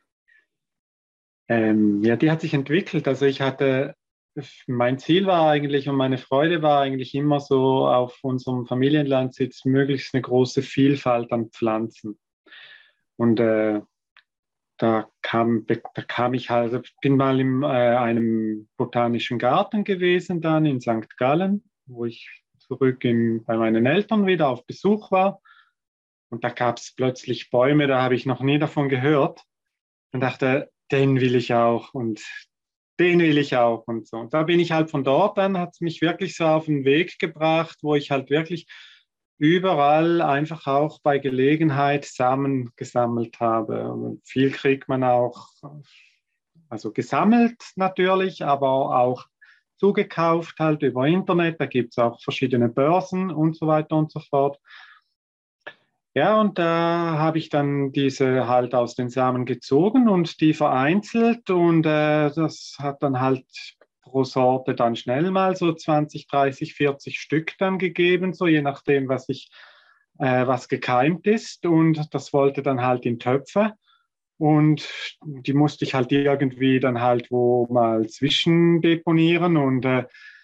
Ähm, ja, die hat sich entwickelt. Also ich hatte, mein Ziel war eigentlich und meine Freude war eigentlich immer so auf unserem Familienlandsitz möglichst eine große Vielfalt an Pflanzen. Und äh, da kam, da kam ich halt, also ich bin mal in äh, einem botanischen Garten gewesen dann in Sankt Gallen, wo ich zurück in, bei meinen Eltern wieder auf Besuch war. Und da gab es plötzlich Bäume, da habe ich noch nie davon gehört und dachte, den will ich auch und den will ich auch und so. Und da bin ich halt von dort an, hat es mich wirklich so auf den Weg gebracht, wo ich halt wirklich überall einfach auch bei Gelegenheit Samen gesammelt habe. Und viel kriegt man auch, also gesammelt natürlich, aber auch zugekauft halt über Internet. Da gibt es auch verschiedene Börsen und so weiter und so fort. Ja, und da habe ich dann diese halt aus den Samen gezogen und die vereinzelt und äh, das hat dann halt pro Sorte dann schnell mal so zwanzig, dreißig, vierzig Stück dann gegeben, so je nachdem, was ich, äh, was gekeimt ist und das wollte dann halt in Töpfe und die musste ich halt irgendwie dann halt wo mal zwischendeponieren und äh,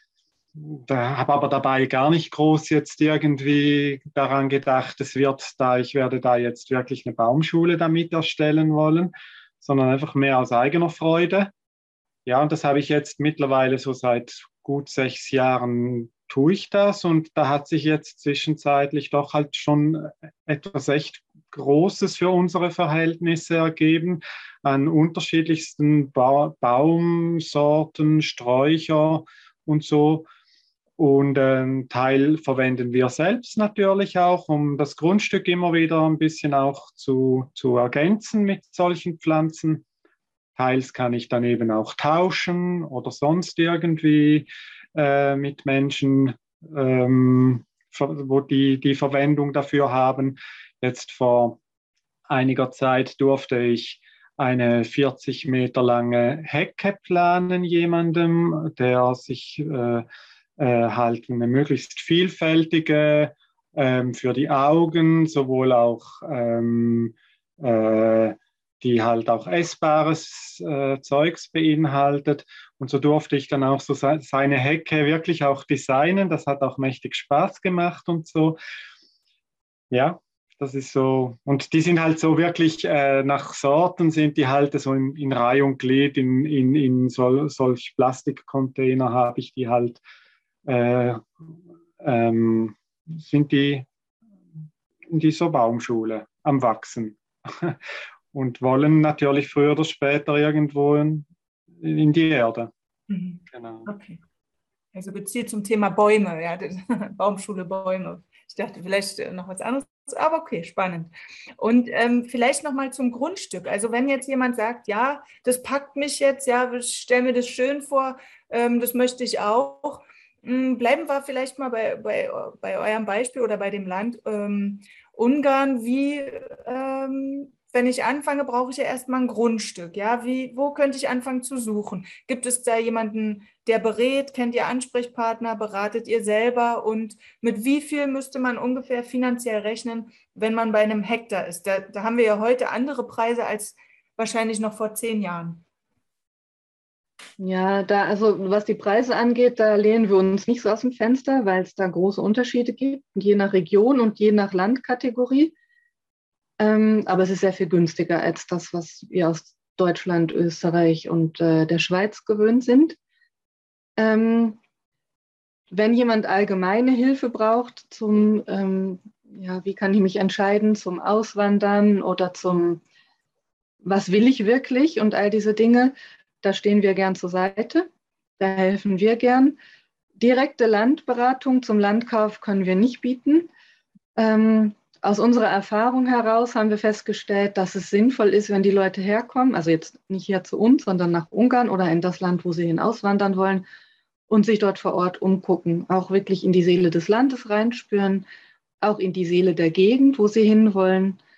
da habe aber dabei gar nicht groß jetzt irgendwie daran gedacht, es wird da, ich werde da jetzt wirklich eine Baumschule damit erstellen wollen, sondern einfach mehr aus eigener Freude. Ja, und das habe ich jetzt mittlerweile so seit gut sechs Jahren tue ich das und da hat sich jetzt zwischenzeitlich doch halt schon etwas echt Großes für unsere Verhältnisse ergeben an unterschiedlichsten ba- Baumsorten, Sträucher und so. Und einen Teil verwenden wir selbst natürlich auch, um das Grundstück immer wieder ein bisschen auch zu, zu ergänzen mit solchen Pflanzen. Teils kann ich dann eben auch tauschen oder sonst irgendwie äh, mit Menschen, ähm, wo die die Verwendung dafür haben. Jetzt vor einiger Zeit durfte ich eine vierzig Meter lange Hecke planen jemandem, der sich äh, äh, halt eine möglichst vielfältige ähm, für die Augen, sowohl auch ähm, äh, die halt auch essbares äh, Zeugs beinhaltet. Und so durfte ich dann auch so se seine Hecke wirklich auch designen. Das hat auch mächtig Spaß gemacht und so. Ja, das ist so. Und die sind halt so wirklich äh, nach Sorten sind die halt so in, in Reihe und Glied, in, in, in sol, solch Plastikcontainer habe ich die halt, äh, ähm, sind die in dieser Baumschule am Wachsen. Und wollen natürlich früher oder später irgendwo in, in die Erde. Mhm. Genau. Okay. Also gezielt zum Thema Bäume, ja, Baumschule, Bäume. Ich dachte vielleicht noch was anderes, aber okay, spannend. Und ähm, vielleicht nochmal zum Grundstück. Also wenn jetzt jemand sagt, ja, das packt mich jetzt, ja, ich stelle mir das schön vor, ähm, das möchte ich auch. Ähm, bleiben wir vielleicht mal bei, bei, bei eurem Beispiel oder bei dem Land ähm, Ungarn. Wie, ähm, wenn ich anfange, brauche ich ja erstmal ein Grundstück. Ja, wie, wo könnte ich anfangen zu suchen? Gibt es da jemanden, der berät? Kennt ihr Ansprechpartner? Beratet ihr selber? Und mit wie viel müsste man ungefähr finanziell rechnen, wenn man bei einem Hektar ist? Da, da haben wir ja heute andere Preise als wahrscheinlich noch vor zehn Jahren. Ja, da, also was die Preise angeht, da lehnen wir uns nicht so aus dem Fenster, weil es da große Unterschiede gibt, je nach Region und je nach Landkategorie. Ähm, aber es ist sehr viel günstiger als das, was wir aus Deutschland, Österreich und äh, der Schweiz gewöhnt sind. Ähm, wenn jemand allgemeine Hilfe braucht zum, ähm, ja, wie kann ich mich entscheiden, zum Auswandern oder zum, was will ich wirklich und all diese Dinge, da stehen wir gern zur Seite, da helfen wir gern. Direkte Landberatung zum Landkauf können wir nicht bieten. Ähm, aus unserer Erfahrung heraus haben wir festgestellt, dass es sinnvoll ist, wenn die Leute herkommen, also jetzt nicht hier zu uns, sondern nach Ungarn oder in das Land, wo sie hin auswandern wollen und sich dort vor Ort umgucken, auch wirklich in die Seele des Landes reinspüren, auch in die Seele der Gegend, wo sie hinwollen.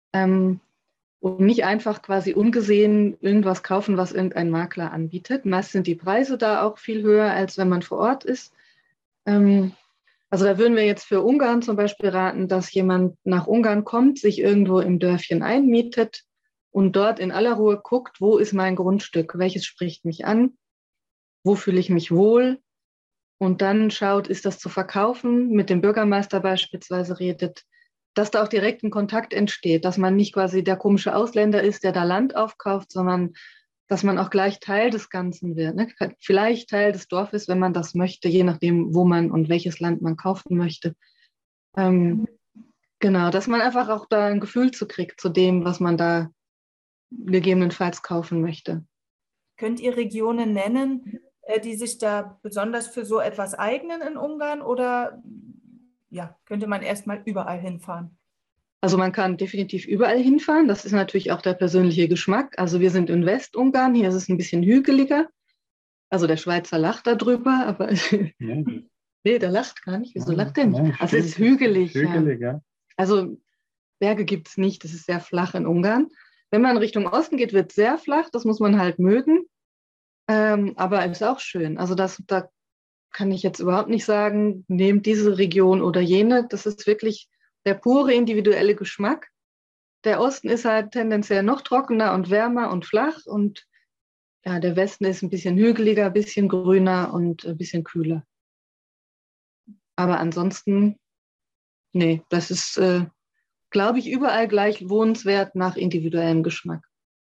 Ähm, und nicht einfach quasi ungesehen irgendwas kaufen, was irgendein Makler anbietet. Meist sind die Preise da auch viel höher, als wenn man vor Ort ist. Ähm, also da würden wir jetzt für Ungarn zum Beispiel raten, dass jemand nach Ungarn kommt, sich irgendwo im Dörfchen einmietet und dort in aller Ruhe guckt, wo ist mein Grundstück, welches spricht mich an, wo fühle ich mich wohl, und dann schaut, ist das zu verkaufen, mit dem Bürgermeister beispielsweise redet, dass da auch direkt ein Kontakt entsteht, dass man nicht quasi der komische Ausländer ist, der da Land aufkauft, sondern dass man auch gleich Teil des Ganzen wird. Ne? Vielleicht Teil des Dorfes, wenn man das möchte, je nachdem, wo man und welches Land man kaufen möchte. Ähm, genau, dass man einfach auch da ein Gefühl zu kriegt zu dem, was man da gegebenenfalls kaufen möchte. Könnt ihr Regionen nennen, die sich da besonders für so etwas eignen in Ungarn, oder ja, könnte man erstmal überall hinfahren? Also man kann definitiv überall hinfahren. Das ist natürlich auch der persönliche Geschmack. Also wir sind in Westungarn, hier ist es ein bisschen hügeliger. Also der Schweizer lacht darüber, aber Ja. nee, der lacht gar nicht. Wieso Ja, lacht der nicht? ja, Also es ist hügelig. Hügelig, ja. ja. Also Berge gibt es nicht, das ist sehr flach in Ungarn. Wenn man Richtung Osten geht, wird es sehr flach, das muss man halt mögen. Ähm, aber es ist auch schön. Also das, da kann ich jetzt überhaupt nicht sagen, nehmt diese Region oder jene. Das ist wirklich der pure individuelle Geschmack. Der Osten ist halt tendenziell noch trockener und wärmer und flach, und ja, der Westen ist ein bisschen hügeliger, ein bisschen grüner und ein bisschen kühler. Aber ansonsten, nee, das ist, äh, glaube ich, überall gleich wohnenswert nach individuellem Geschmack.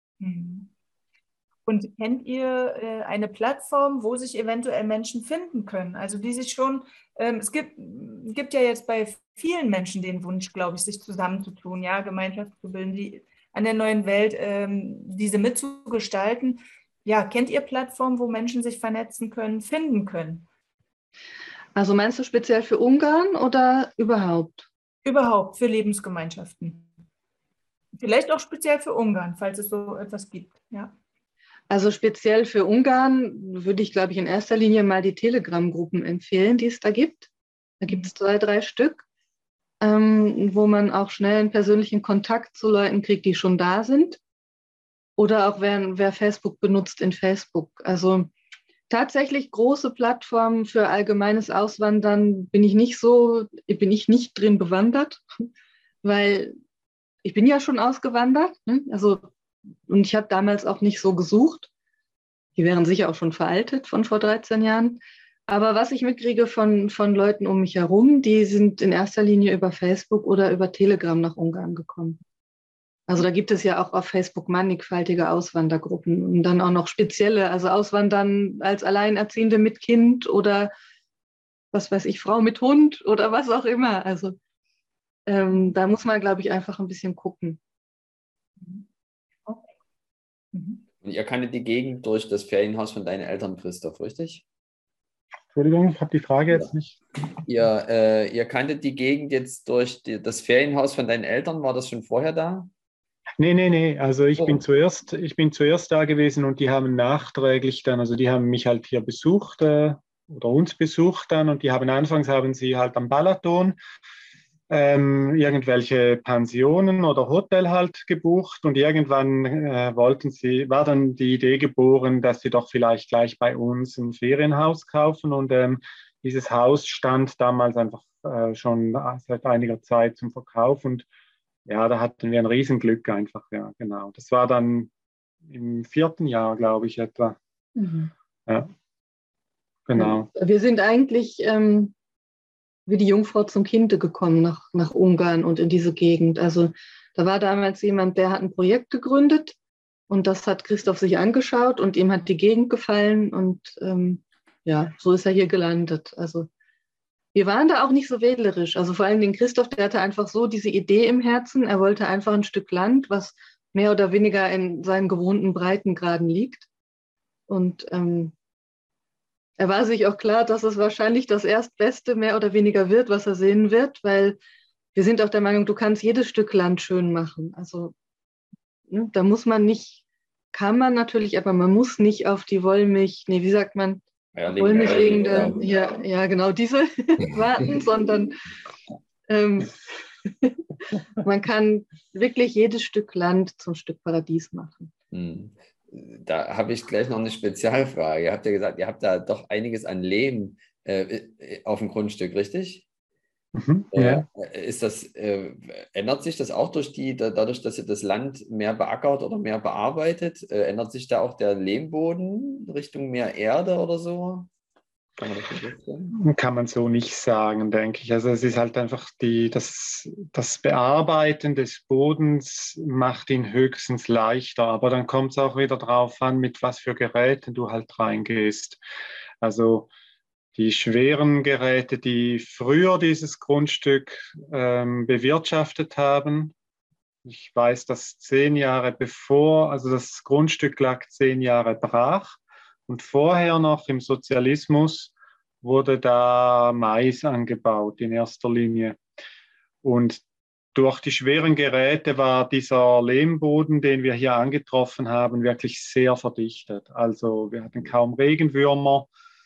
Und kennt ihr äh, eine Plattform, wo sich eventuell Menschen finden können? Also die sich schon, ähm, es gibt, gibt ja jetzt bei vielen Menschen den Wunsch, glaube ich, sich zusammenzutun, ja, Gemeinschaft zu bilden, die an der neuen Welt ähm, diese mitzugestalten. Ja, kennt ihr Plattformen, wo Menschen sich vernetzen können, finden können? Also meinst du speziell für Ungarn oder überhaupt? Überhaupt für Lebensgemeinschaften. Vielleicht auch speziell für Ungarn, falls es so etwas gibt, ja. Also speziell für Ungarn würde ich, glaube ich, in erster Linie mal die Telegram-Gruppen empfehlen, die es da gibt. Da gibt es zwei, drei Stück, ähm, wo man auch schnell einen persönlichen Kontakt zu Leuten kriegt, die schon da sind. Oder auch wer, wer Facebook benutzt, in Facebook. Also tatsächlich große Plattformen für allgemeines Auswandern bin ich nicht so, bin ich nicht drin bewandert, weil ich bin ja schon ausgewandert, ne? Also, und ich habe damals auch nicht so gesucht. Die wären sicher auch schon veraltet von vor dreizehn Jahren. Aber was ich mitkriege von, von Leuten um mich herum, die sind in erster Linie über Facebook oder über Telegram nach Ungarn gekommen. Also da gibt es ja auch auf Facebook mannigfaltige Auswandergruppen und dann auch noch spezielle, also Auswandern als Alleinerziehende mit Kind oder was weiß ich, Frau mit Hund oder was auch immer. Also ähm, da muss man, glaube ich, einfach ein bisschen gucken. Okay. Mhm. Und ihr kanntet die Gegend durch das Ferienhaus von deinen Eltern, Christoph, richtig? Entschuldigung, ich habe die Frage jetzt Ja. nicht. Ihr, äh, ihr kanntet die Gegend jetzt durch die, das Ferienhaus von deinen Eltern, war das schon vorher da? Nee, nee, nee. Also ich Oh. bin zuerst, ich bin zuerst da gewesen und die haben nachträglich dann, also die haben mich halt hier besucht äh, oder uns besucht dann, und die haben anfangs haben sie halt am Balaton ähm, irgendwelche Pensionen oder Hotel halt gebucht, und irgendwann äh, wollten sie, war dann die Idee geboren, dass sie doch vielleicht gleich bei uns ein Ferienhaus kaufen, und ähm, dieses Haus stand damals einfach äh, schon seit einiger Zeit zum Verkauf, und ja, da hatten wir ein Riesenglück einfach, ja, genau. Das war dann im vierten Jahr, glaube ich, etwa. Mhm. Ja, genau. Wir sind eigentlich ähm, wie die Jungfrau zum Kinde gekommen nach, nach Ungarn und in diese Gegend. Also da war damals jemand, der hat ein Projekt gegründet, und das hat Christoph sich angeschaut und ihm hat die Gegend gefallen, und ähm, ja, so ist er hier gelandet. Also wir waren da auch nicht so wählerisch. Also vor allem den Christoph, der hatte einfach so diese Idee im Herzen. Er wollte einfach ein Stück Land, was mehr oder weniger in seinen gewohnten Breitengraden liegt. Und ähm, er war sich auch klar, dass es wahrscheinlich das Erstbeste mehr oder weniger wird, was er sehen wird, weil wir sind auch der Meinung, du kannst jedes Stück Land schön machen. Also ne, da muss man nicht, kann man natürlich, aber man muss nicht auf die Wollmilch, nee, wie sagt man, Wollmilchlegende, ja, ja, genau diese warten, sondern ähm, Man kann wirklich jedes Stück Land zum Stück Paradies machen. Hm. Da habe ich gleich noch eine Spezialfrage. Ihr habt ja gesagt, ihr habt da doch einiges an Lehm äh, auf dem Grundstück, richtig? Mhm, Äh, ja. ist das, äh, ändert sich das auch durch die, da, dadurch, dass ihr das Land mehr beackert oder mehr bearbeitet? Äh, ändert sich da auch der Lehmboden Richtung mehr Erde oder so? Kann man das so vorstellen? Kann man so nicht sagen, denke ich. Also es ist halt einfach die, das, das Bearbeiten des Bodens macht ihn höchstens leichter, aber dann kommt es auch wieder drauf an, mit was für Geräten du halt reingehst. Also die schweren Geräte, die früher dieses Grundstück ähm, bewirtschaftet haben. Ich weiß, dass zehn Jahre bevor, also das Grundstück lag zehn Jahre brach und vorher noch im Sozialismus wurde da Mais angebaut in erster Linie. Und durch die schweren Geräte war dieser Lehmboden, den wir hier angetroffen haben, wirklich sehr verdichtet. Also wir hatten kaum Regenwürmer.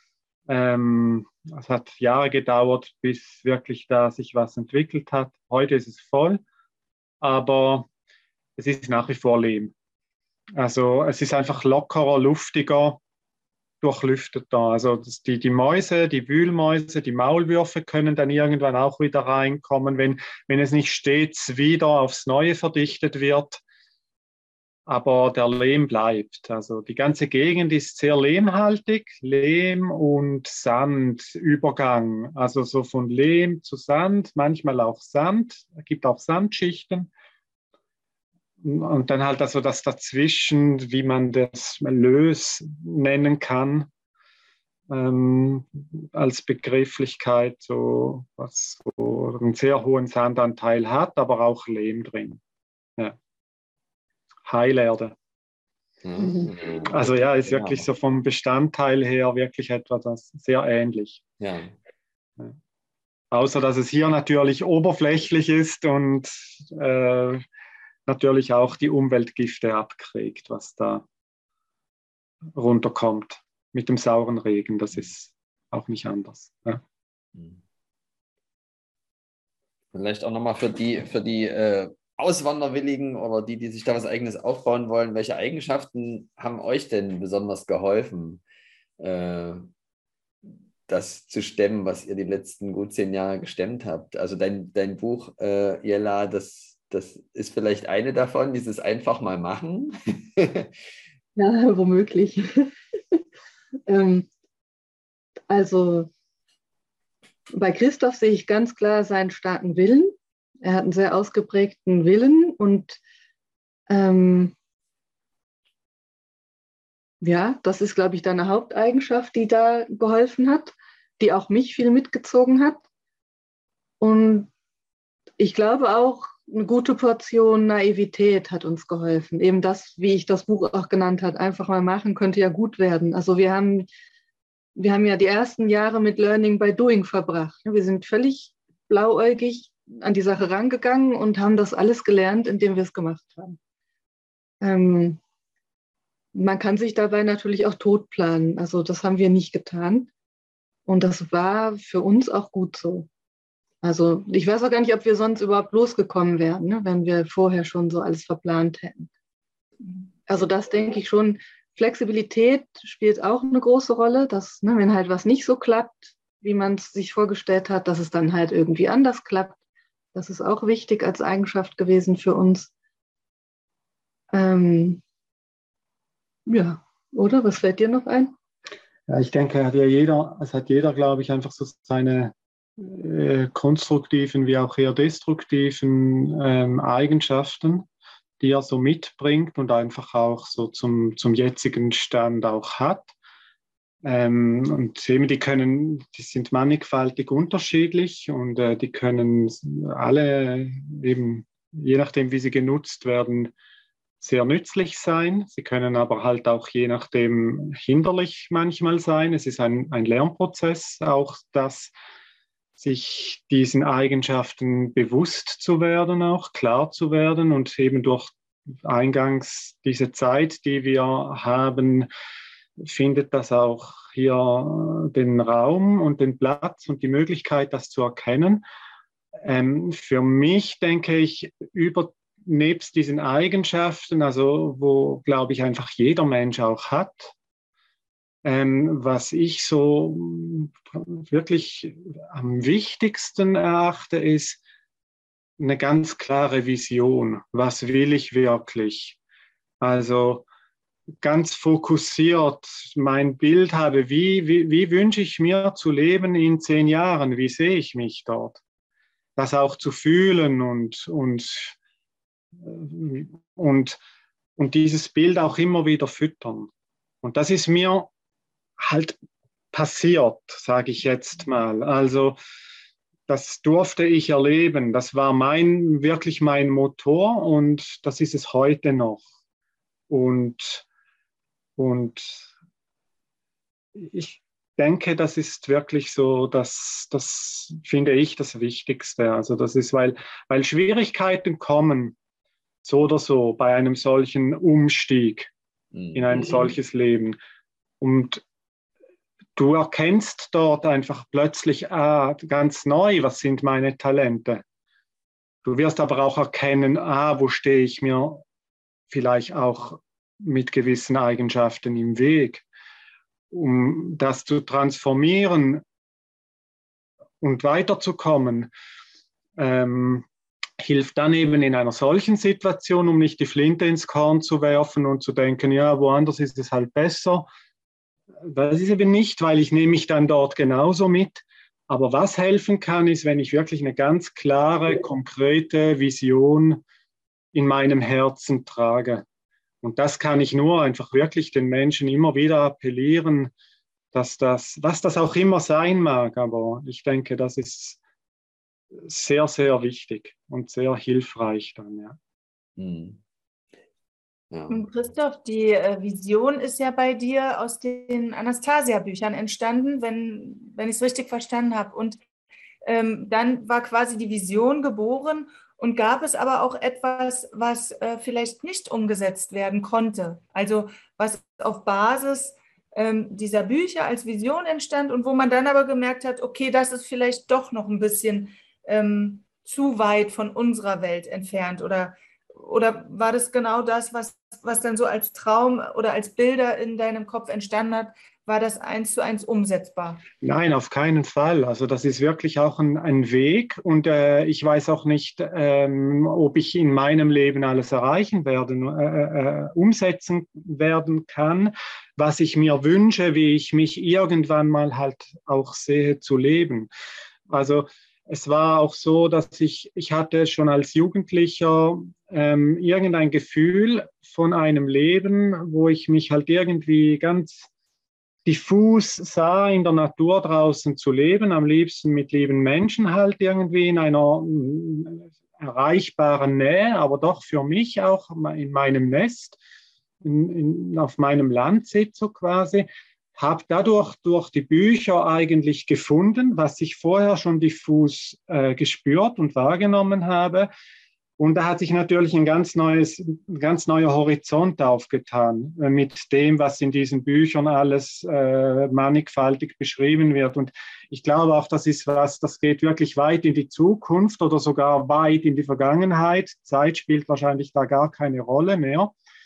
Ähm, es hat Jahre gedauert, bis wirklich da sich was entwickelt hat. Heute ist es voll, aber es ist nach wie vor Lehm. Also es ist einfach lockerer, luftiger, durchlüfteter. Also das, die, die Mäuse, die Wühlmäuse, die Maulwürfe können dann irgendwann auch wieder reinkommen, wenn, wenn es nicht stets wieder aufs Neue verdichtet wird. Aber der Lehm bleibt. Also die ganze Gegend ist sehr lehmhaltig, Lehm- und Sandübergang. Also so von Lehm zu Sand, manchmal auch Sand. Es gibt auch Sandschichten. Und dann halt also das dazwischen, wie man das Lös nennen kann, ähm, als Begrifflichkeit, so, was so einen sehr hohen Sandanteil hat, aber auch Lehm drin. Ja. Heilerde. Mhm. Also ja, ist Ja. wirklich so vom Bestandteil her wirklich etwas sehr ähnlich. Ja. Ja. Außer dass es hier natürlich oberflächlich ist und äh, natürlich auch die Umweltgifte abkriegt, was da runterkommt mit dem sauren Regen. Das ist auch nicht anders. Ja. Vielleicht auch nochmal für die, für die äh, Auswanderwilligen oder die, die sich da was Eigenes aufbauen wollen. Welche Eigenschaften haben euch denn besonders geholfen, äh, das zu stemmen, was ihr die letzten gut zehn Jahre gestemmt habt? Also dein, dein Buch, äh, Jella, das, das ist vielleicht eine davon, dieses einfach mal machen. Ja, womöglich. ähm, also bei Christoph sehe ich ganz klar seinen starken Willen. Er hat einen sehr ausgeprägten Willen und ähm, ja, das ist, glaube ich, deine Haupteigenschaft, die da geholfen hat, die auch mich viel mitgezogen hat. Und ich glaube auch, eine gute Portion Naivität hat uns geholfen. Eben das, wie ich das Buch auch genannt habe, einfach mal machen, könnte ja gut werden. Also wir haben, wir haben ja die ersten Jahre mit Learning by Doing verbracht. Wir sind völlig blauäugig an die Sache rangegangen und haben das alles gelernt, indem wir es gemacht haben. Ähm, man kann sich dabei natürlich auch totplanen. Also das haben wir nicht getan. Und das war für uns auch gut so. Also ich weiß auch gar nicht, ob wir sonst überhaupt losgekommen wären, ne, wenn wir vorher schon so alles verplant hätten. Also das denke ich schon. Flexibilität spielt auch eine große Rolle, dass, ne, wenn halt was nicht so klappt, wie man es sich vorgestellt hat, dass es dann halt irgendwie anders klappt. Das ist auch wichtig als Eigenschaft gewesen für uns. Ähm, ja, oder? Was fällt dir noch ein? Ja, ich denke, hat ja jeder, es hat jeder, glaube ich, einfach so seine äh, konstruktiven wie auch eher destruktiven ähm, Eigenschaften, die er so mitbringt und einfach auch so zum, zum jetzigen Stand auch hat. Ähm, und eben die können, die sind mannigfaltig unterschiedlich und äh, die können alle eben, je nachdem, wie sie genutzt werden, sehr nützlich sein. Sie können aber halt auch je nachdem hinderlich manchmal sein. Es ist ein, ein Lernprozess, auch das sich diesen Eigenschaften bewusst zu werden, auch klar zu werden und eben durch eingangs diese Zeit, die wir haben, findet das auch hier den Raum und den Platz und die Möglichkeit, das zu erkennen. ähm, für mich denke ich, über nebst diesen Eigenschaften, also wo, glaube ich, einfach jeder Mensch auch hat, ähm, was ich so wirklich am wichtigsten erachte, ist eine ganz klare Vision. Was will ich wirklich? Also ganz fokussiert mein Bild habe, wie, wie, wie wünsche ich mir zu leben in zehn Jahren? Wie sehe ich mich dort? Das auch zu fühlen und, und, und, und dieses Bild auch immer wieder füttern. Und das ist mir halt passiert, sage ich jetzt mal. Also das durfte ich erleben. Das war mein, wirklich mein Motor und das ist es heute noch. Und, und ich denke, das ist wirklich so, das, das finde ich das Wichtigste. Also das ist, weil, weil Schwierigkeiten kommen, so oder so, bei einem solchen Umstieg mhm. in ein solches Leben. Und du erkennst dort einfach plötzlich ah, ganz neu, was sind meine Talente. Du wirst aber auch erkennen, ah, wo stehe ich mir vielleicht auch mit gewissen Eigenschaften im Weg. Um das zu transformieren und weiterzukommen, ähm, hilft dann eben in einer solchen Situation, um nicht die Flinte ins Korn zu werfen und zu denken, ja, woanders ist es halt besser. Das ist eben nicht, weil ich nehme mich dann dort genauso mit. Aber was helfen kann, ist, wenn ich wirklich eine ganz klare, konkrete Vision in meinem Herzen trage. Und das kann ich nur einfach wirklich den Menschen immer wieder appellieren, dass das, was das auch immer sein mag, aber ich denke, das ist sehr, sehr wichtig und sehr hilfreich dann, ja. Hm. Ja. Und Christoph, die äh, Vision ist ja bei dir aus den Anastasia-Büchern entstanden, wenn, wenn ich es richtig verstanden habe. Und ähm, dann war quasi die Vision geboren. Und gab es aber auch etwas, was äh, vielleicht nicht umgesetzt werden konnte? Also was auf Basis ähm, dieser Bücher als Vision entstand und wo man dann aber gemerkt hat, okay, das ist vielleicht doch noch ein bisschen ähm, zu weit von unserer Welt entfernt. Oder, oder war das genau das, was, was dann so als Traum oder als Bilder in deinem Kopf entstanden hat? War das eins zu eins umsetzbar? Nein, auf keinen Fall. Also das ist wirklich auch ein, ein Weg und äh, ich weiß auch nicht, ähm, ob ich in meinem Leben alles erreichen werden, äh, äh, umsetzen werden kann, was ich mir wünsche, wie ich mich irgendwann mal halt auch sehe zu leben. Also es war auch so, dass ich, ich hatte schon als Jugendlicher ähm, irgendein Gefühl von einem Leben, wo ich mich halt irgendwie ganz diffus sah, in der Natur draußen zu leben, am liebsten mit lieben Menschen halt irgendwie in einer erreichbaren Nähe, aber doch für mich auch in meinem Nest, in, in, auf meinem Landsitz so quasi, habe dadurch durch die Bücher eigentlich gefunden, was ich vorher schon diffus äh, gespürt und wahrgenommen habe. Und da hat sich natürlich ein ganz, neues, ein ganz neuer Horizont aufgetan äh, mit dem, was in diesen Büchern alles äh, mannigfaltig beschrieben wird. Und ich glaube auch, das ist was, das geht wirklich weit in die Zukunft oder sogar weit in die Vergangenheit. Zeit spielt wahrscheinlich da gar keine Rolle mehr.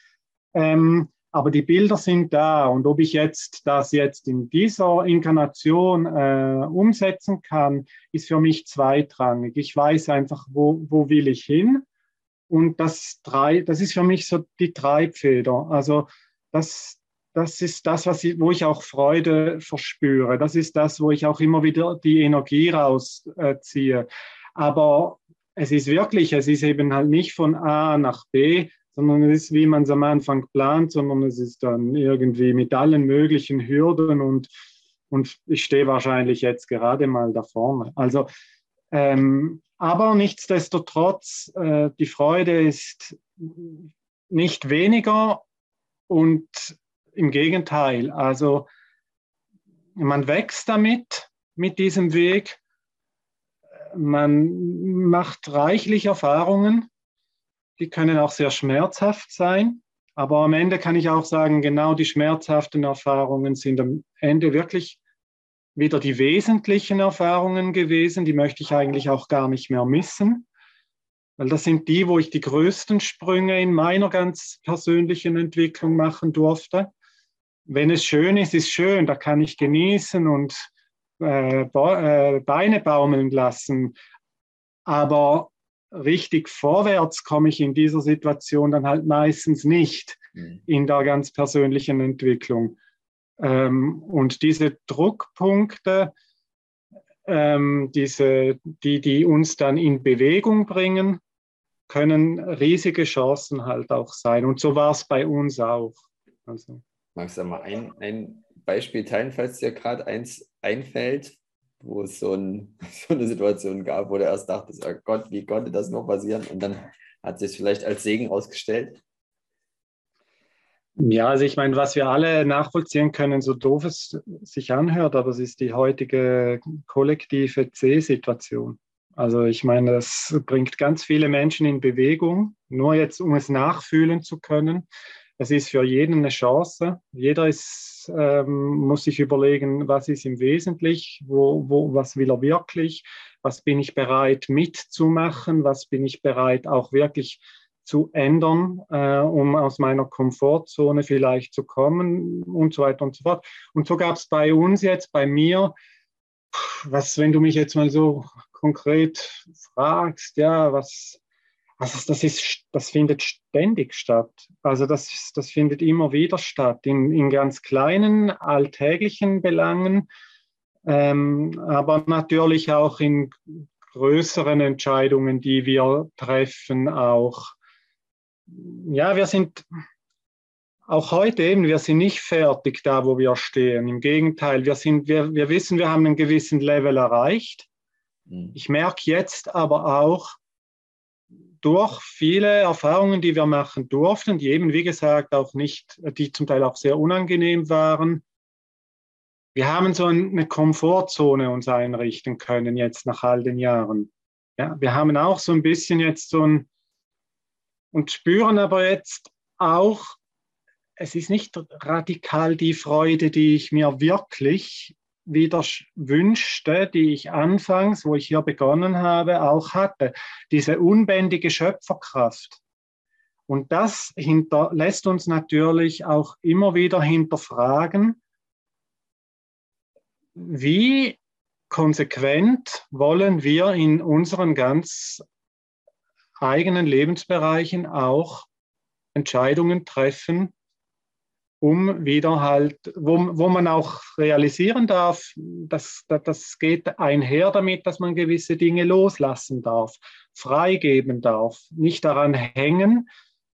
Ähm, aber die Bilder sind da. Und ob ich jetzt das jetzt in dieser Inkarnation äh, umsetzen kann, ist für mich zweitrangig. Ich weiß einfach, wo, wo will ich hin. Und das, das ist für mich so die Treibfeder. Also das, das ist das, was ich, wo ich auch Freude verspüre. Das ist das, wo ich auch immer wieder die Energie rausziehe. Aber es ist wirklich, es ist eben halt nicht von A nach B, sondern es ist, wie man es am Anfang plant, sondern es ist dann irgendwie mit allen möglichen Hürden und, und ich stehe wahrscheinlich jetzt gerade mal da vorne. Also, ähm, aber nichtsdestotrotz, äh, die Freude ist nicht weniger und im Gegenteil, also man wächst damit, mit diesem Weg, man macht reichlich Erfahrungen. Die können auch sehr schmerzhaft sein, aber am Ende kann ich auch sagen, genau die schmerzhaften Erfahrungen sind am Ende wirklich wieder die wesentlichen Erfahrungen gewesen, die möchte ich eigentlich auch gar nicht mehr missen, weil das sind die, wo ich die größten Sprünge in meiner ganz persönlichen Entwicklung machen durfte. Wenn es schön ist, ist schön, da kann ich genießen und äh, Beine baumeln lassen, aber richtig vorwärts komme ich in dieser Situation dann halt meistens nicht in der ganz persönlichen Entwicklung. Ähm, und diese Druckpunkte, ähm, diese, die, die uns dann in Bewegung bringen, können riesige Chancen halt auch sein. Und so war es bei uns auch. Also. Magst du mal ein, ein Beispiel teilen, falls dir gerade eins einfällt, wo es so, ein, so eine Situation gab, wo du erst dachtest, oh Gott, wie konnte das nur passieren? Und dann hat sich vielleicht als Segen ausgestellt? Ja, also ich meine, was wir alle nachvollziehen können, so doof es sich anhört, aber es ist die heutige kollektive C-Situation. Also ich meine, das bringt ganz viele Menschen in Bewegung, nur jetzt, um es nachfühlen zu können. Es ist für jeden eine Chance. Jeder ist, ähm, muss sich überlegen, was ist ihm wesentlich, wo, wo, was will er wirklich, was bin ich bereit mitzumachen, was bin ich bereit auch wirklich zu ändern, äh, um aus meiner Komfortzone vielleicht zu kommen und so weiter und so fort. Und so gab es bei uns jetzt, bei mir, was, wenn du mich jetzt mal so konkret fragst, ja, was, also das ist, das findet ständig statt. Also das, das findet immer wieder statt, in, in ganz kleinen, alltäglichen Belangen, ähm, aber natürlich auch in größeren Entscheidungen, die wir treffen, auch. Ja, wir sind auch heute eben, wir sind nicht fertig da, wo wir stehen. Im Gegenteil, wir, sind, wir, wir wissen, wir haben einen gewissen Level erreicht. Ich merke jetzt aber auch, durch viele Erfahrungen, die wir machen durften, die eben, wie gesagt, auch nicht, die zum Teil auch sehr unangenehm waren, wir haben so eine Komfortzone uns einrichten können jetzt nach all den Jahren. Ja, wir haben auch so ein bisschen jetzt so ein und spüren aber jetzt auch, es ist nicht radikal die Freude, die ich mir wirklich wieder wünschte, die ich anfangs, wo ich hier begonnen habe, auch hatte. Diese unbändige Schöpferkraft. Und das hinter, lässt uns natürlich auch immer wieder hinterfragen, wie konsequent wollen wir in unseren ganz eigenen Lebensbereichen auch Entscheidungen treffen, um wieder halt, wo, wo man auch realisieren darf, dass, das geht einher damit, dass man gewisse Dinge loslassen darf, freigeben darf, nicht daran hängen.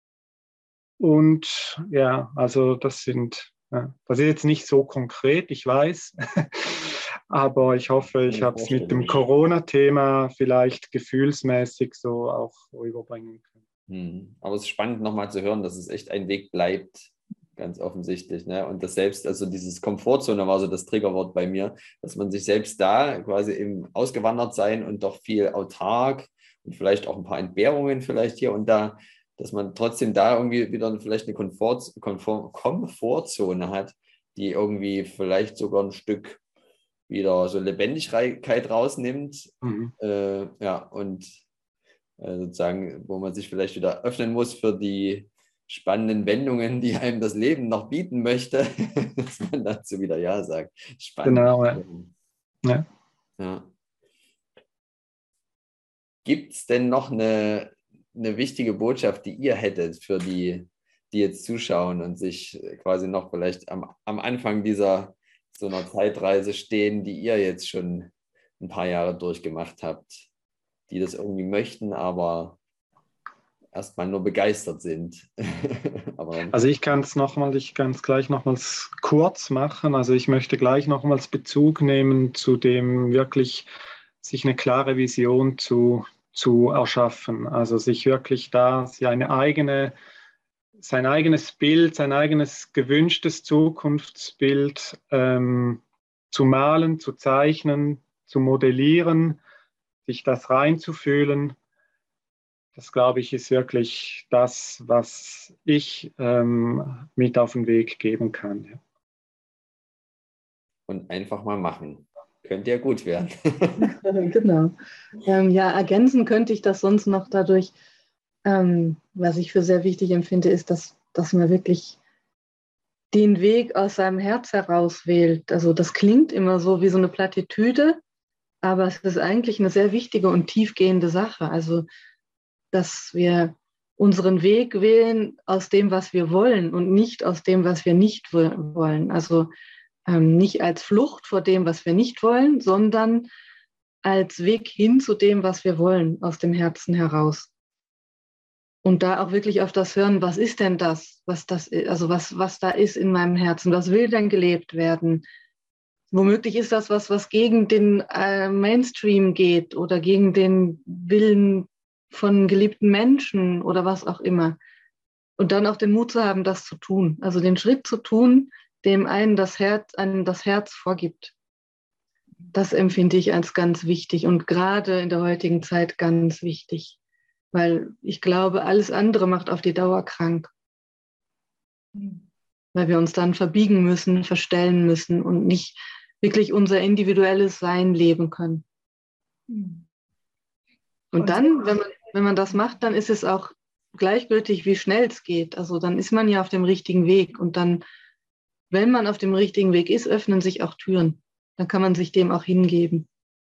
Und ja, also das sind, ja, das ist jetzt nicht so konkret, ich weiß, aber ich hoffe, ich habe es mit dem Corona-Thema vielleicht gefühlsmäßig so auch rüberbringen können. Aber es ist spannend nochmal zu hören, dass es echt ein Weg bleibt, ganz offensichtlich. Ne? Und das selbst, also dieses Komfortzone war so das Triggerwort bei mir, dass man sich selbst da quasi im ausgewandert sein und doch viel autark und vielleicht auch ein paar Entbehrungen vielleicht hier und da, dass man trotzdem da irgendwie wieder vielleicht eine Komfort, Komfort, Komfortzone hat, die irgendwie vielleicht sogar ein Stück wieder so Lebendigkeit rausnimmt. Mhm. Äh, ja, und äh, sozusagen, wo man sich vielleicht wieder öffnen muss für die spannenden Wendungen, die einem das Leben noch bieten möchte, dass man dazu wieder Ja sagt. Spannend. Genau, ja. ja. ja. Gibt es denn noch eine, eine wichtige Botschaft, die ihr hättet für die, die jetzt zuschauen und sich quasi noch vielleicht am, am Anfang dieser so einer Zeitreise stehen, die ihr jetzt schon ein paar Jahre durchgemacht habt, die das irgendwie möchten, aber erstmal nur begeistert sind. aber also ich kann es nochmal, ich kann es gleich nochmals kurz machen. Also ich möchte gleich nochmals Bezug nehmen zu dem wirklich sich eine klare Vision zu, zu erschaffen. Also sich wirklich da eine eigene sein eigenes Bild, sein eigenes gewünschtes Zukunftsbild ähm, zu malen, zu zeichnen, zu modellieren, sich das reinzufühlen. Das, glaube ich, ist wirklich das, was ich ähm, mit auf den Weg geben kann. Ja. Und einfach mal machen. könnte ja gut werden. Genau. Ähm, ja, ergänzen könnte ich das sonst noch dadurch, ähm, was ich für sehr wichtig empfinde, ist, dass, dass man wirklich den Weg aus seinem Herz heraus wählt. Also das klingt immer so wie so eine Plattitüde, aber es ist eigentlich eine sehr wichtige und tiefgehende Sache. Also, dass wir unseren Weg wählen aus dem, was wir wollen und nicht aus dem, was wir nicht wollen. Also ähm, nicht als Flucht vor dem, was wir nicht wollen, sondern als Weg hin zu dem, was wir wollen, aus dem Herzen heraus. Und da auch wirklich auf das hören, was ist denn das, was das ist, also was, was da ist in meinem Herzen, was will denn gelebt werden? Womöglich ist das was, was gegen den äh, Mainstream geht oder gegen den Willen von geliebten Menschen oder was auch immer. Und dann auch den Mut zu haben, das zu tun. Also den Schritt zu tun, dem einen das Herz, einem das Herz vorgibt. Das empfinde ich als ganz wichtig und gerade in der heutigen Zeit ganz wichtig. Weil ich glaube, alles andere macht auf die Dauer krank. Mhm. Weil wir uns dann verbiegen müssen, verstellen müssen und nicht wirklich unser individuelles Sein leben können. Mhm. Und, und dann, wenn man, wenn man das macht, dann ist es auch gleichgültig, wie schnell es geht. Also dann ist man ja auf dem richtigen Weg. Und dann, wenn man auf dem richtigen Weg ist, öffnen sich auch Türen. Dann kann man sich dem auch hingeben.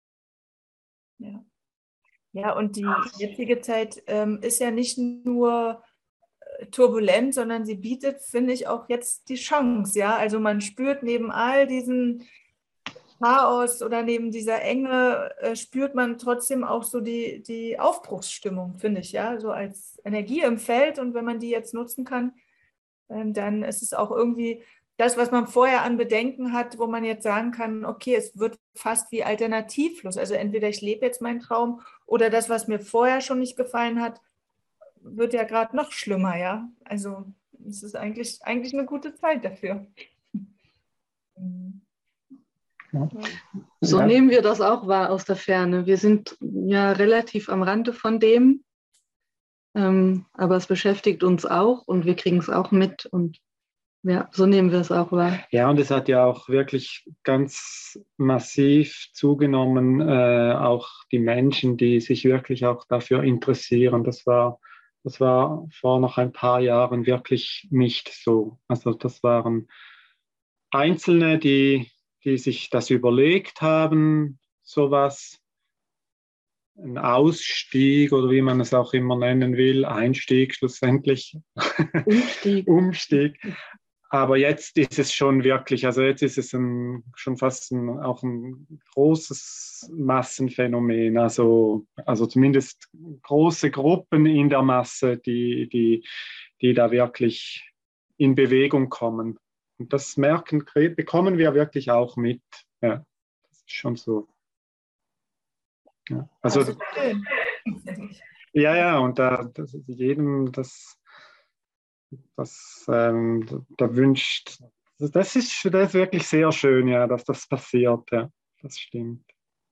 Ja. Ja, und die jetzige Zeit ähm, ist ja nicht nur äh, turbulent, sondern sie bietet, finde ich, auch jetzt die Chance. Ja, also man spürt neben all diesen Chaos oder neben dieser Enge, äh, spürt man trotzdem auch so die, die Aufbruchsstimmung, finde ich, ja, so als Energie im Feld. Und wenn man die jetzt nutzen kann, äh, dann ist es auch irgendwie das, was man vorher an Bedenken hat, wo man jetzt sagen kann, okay, es wird fast wie alternativlos. Also entweder ich lebe jetzt meinen Traum oder das, was mir vorher schon nicht gefallen hat, wird ja gerade noch schlimmer, ja. Also es ist eigentlich, eigentlich eine gute Zeit dafür. Ja. So ja. Nehmen wir das auch wahr aus der Ferne. Wir sind ja relativ am Rande von dem, ähm, aber es beschäftigt uns auch und wir kriegen es auch mit und ja, so nehmen wir es auch wahr. Ja, und es hat ja auch wirklich ganz massiv zugenommen, äh, auch die Menschen, die sich wirklich auch dafür interessieren. Das war, das war vor noch ein paar Jahren wirklich nicht so. Also das waren Einzelne, die, die sich das überlegt haben, sowas, ein Ausstieg oder wie man es auch immer nennen will, Einstieg schlussendlich. Umstieg. Umstieg. Aber jetzt ist es schon wirklich, also jetzt ist es ein, schon fast ein, auch ein großes Massenphänomen, also, also zumindest große Gruppen in der Masse, die, die, die da wirklich in Bewegung kommen. Und das merken, bekommen wir wirklich auch mit. Ja, das ist schon so. Ja, also, also ja, ja, und da das, jedem das Das, ähm, da wünscht, das ist, das ist wirklich sehr schön, ja, dass das passiert, ja, das stimmt.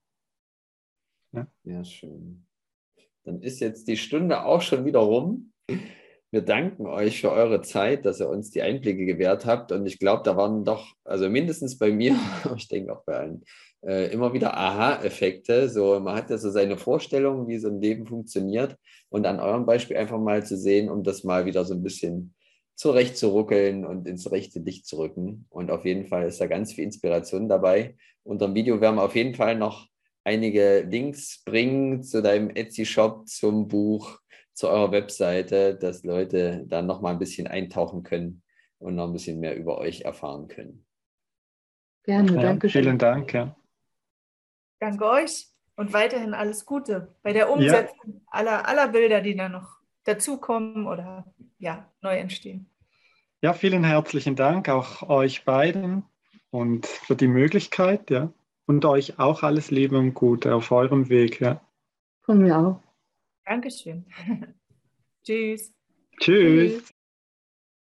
Ja. Ja, schön. Dann ist jetzt die Stunde auch schon wieder rum. Wir danken euch für eure Zeit, dass ihr uns die Einblicke gewährt habt. Und ich glaube, da waren doch, also mindestens bei mir, ich denke auch bei allen, äh, immer wieder Aha-Effekte. So, man hat ja so seine Vorstellung, wie so ein Leben funktioniert. Und an eurem Beispiel einfach mal zu sehen, um das mal wieder so ein bisschen zurecht zu ruckeln und ins rechte Licht zu rücken. Und auf jeden Fall ist da ganz viel Inspiration dabei. Unter dem Video werden wir auf jeden Fall noch einige Links bringen zu deinem Etsy-Shop, zum Buch, zu eurer Webseite, dass Leute dann noch mal ein bisschen eintauchen können und noch ein bisschen mehr über euch erfahren können. Gerne, ja, danke schön. Vielen Dank. Ja. Danke euch und weiterhin alles Gute bei der Umsetzung ja. aller, aller Bilder, die da noch dazukommen oder ja, neu entstehen. Ja, vielen herzlichen Dank auch euch beiden und für die Möglichkeit, ja. Und euch auch alles Liebe und Gute auf eurem Weg, ja. Von mir auch. Dankeschön. Tschüss. Tschüss. Tschüss.